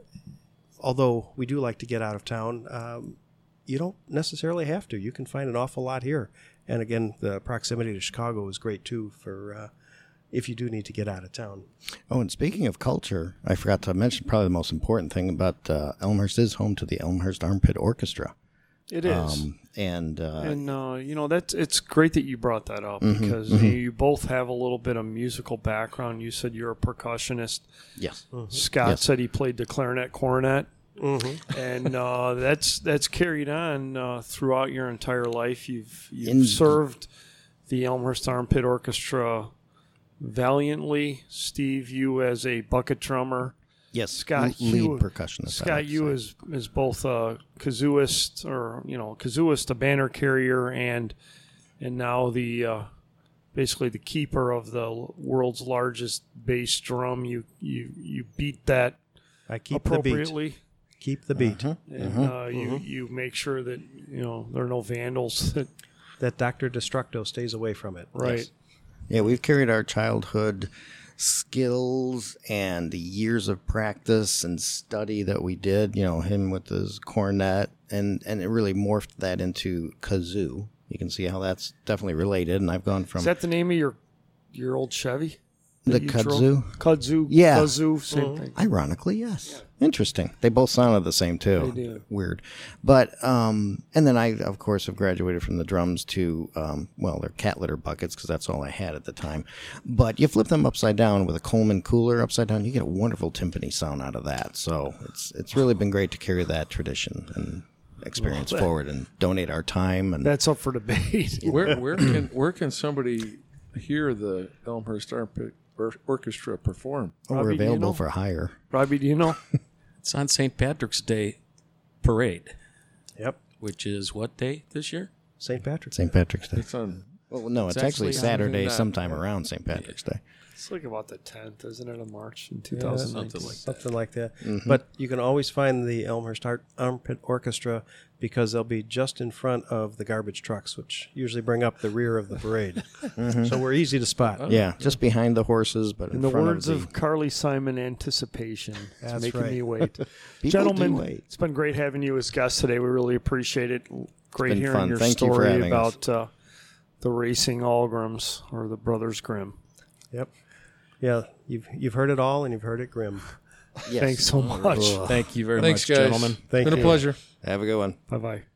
although we do like to get out of town, um, you don't necessarily have to. You can find an awful lot here. And again, the proximity to Chicago is great too for uh, if you do need to get out of town. Oh, and speaking of culture, I forgot to mention probably the most important thing about uh, Elmhurst is home to the Elmhurst Armpit Orchestra. It is. Um, and uh, and, uh, you know, that's it's great that you brought that up Mhm, because mhm. you, you both have a little bit of musical background. You said you're a percussionist. yes, Scott Yes. said he played the clarinet cornet. Mm-hmm. and uh, that's that's carried on uh, throughout your entire life. You've you've In- served the Elmhurst Armpit Orchestra valiantly. Steve, you as a bucket drummer. yes, Scott, l- lead you, percussionist. I Scott, like to you say. as is both a kazooist or you know kazooist, a banner carrier, and and now the uh, basically the keeper of the world's largest bass drum. You you you beat that I keep the beat. appropriately. Keep the beat. And uh, you you make sure that you know there are no vandals. That, That Doctor Destructo stays away from it. right. Yes. Yeah, we've carried our childhood skills and the years of practice and study that we did, you know, him with his cornet, and, and it really morphed that into kazoo. You can see how that's definitely related, and I've gone from Is that the name of your your old Chevy? the that you drove? kazoo. Kudzu. Yeah. Kazoo. Same thing. Ironically, yes. Interesting. They both sounded the same too. They do. Weird. But um and then I of course have graduated from the drums to um well, they're cat litter buckets because that's all I had at the time. But you flip them upside down with a Coleman cooler upside down, you get a wonderful timpani sound out of that. So it's it's really been great to carry that tradition and experience Well, that- forward and donate our time and That's up for debate. Where where can where can somebody hear the Elmhurst Armpit Or- Orchestra perform? we're Robbie, do you available know? for hire. Robbie, do you know? It's on Saint Patrick's Day parade, Yep. which is what day this year? Saint Patrick's. Saint Patrick's Day. It's on Well, no, it's, It's actually, actually Saturday, on- sometime around Saint Patrick's Day. It's like about the tenth, isn't it, of March in Yeah, two thousand nineteen? something like Something like that. Mm-hmm. But you can always find the Elmhurst Art Armpit Orchestra because they'll be just in front of the garbage trucks, which usually bring up the rear of the parade. So we're easy to spot. Yeah, just behind the horses, but in, In the front words of, of, the, Carly Simon, anticipation. It's That's making right. me wait. do Gentlemen, wait. it's been great having you as guests today. We really appreciate it. Great been hearing fun. your Thank you for story having us. about uh, the racing Algrims or the Brothers Grimm. Yep. Yeah, you've you've heard it all, and you've heard it grim. Yes. Thanks so much. Thank you very Thanks, much, guys. gentlemen. Thank Been you. a pleasure. Have a good one. Bye bye.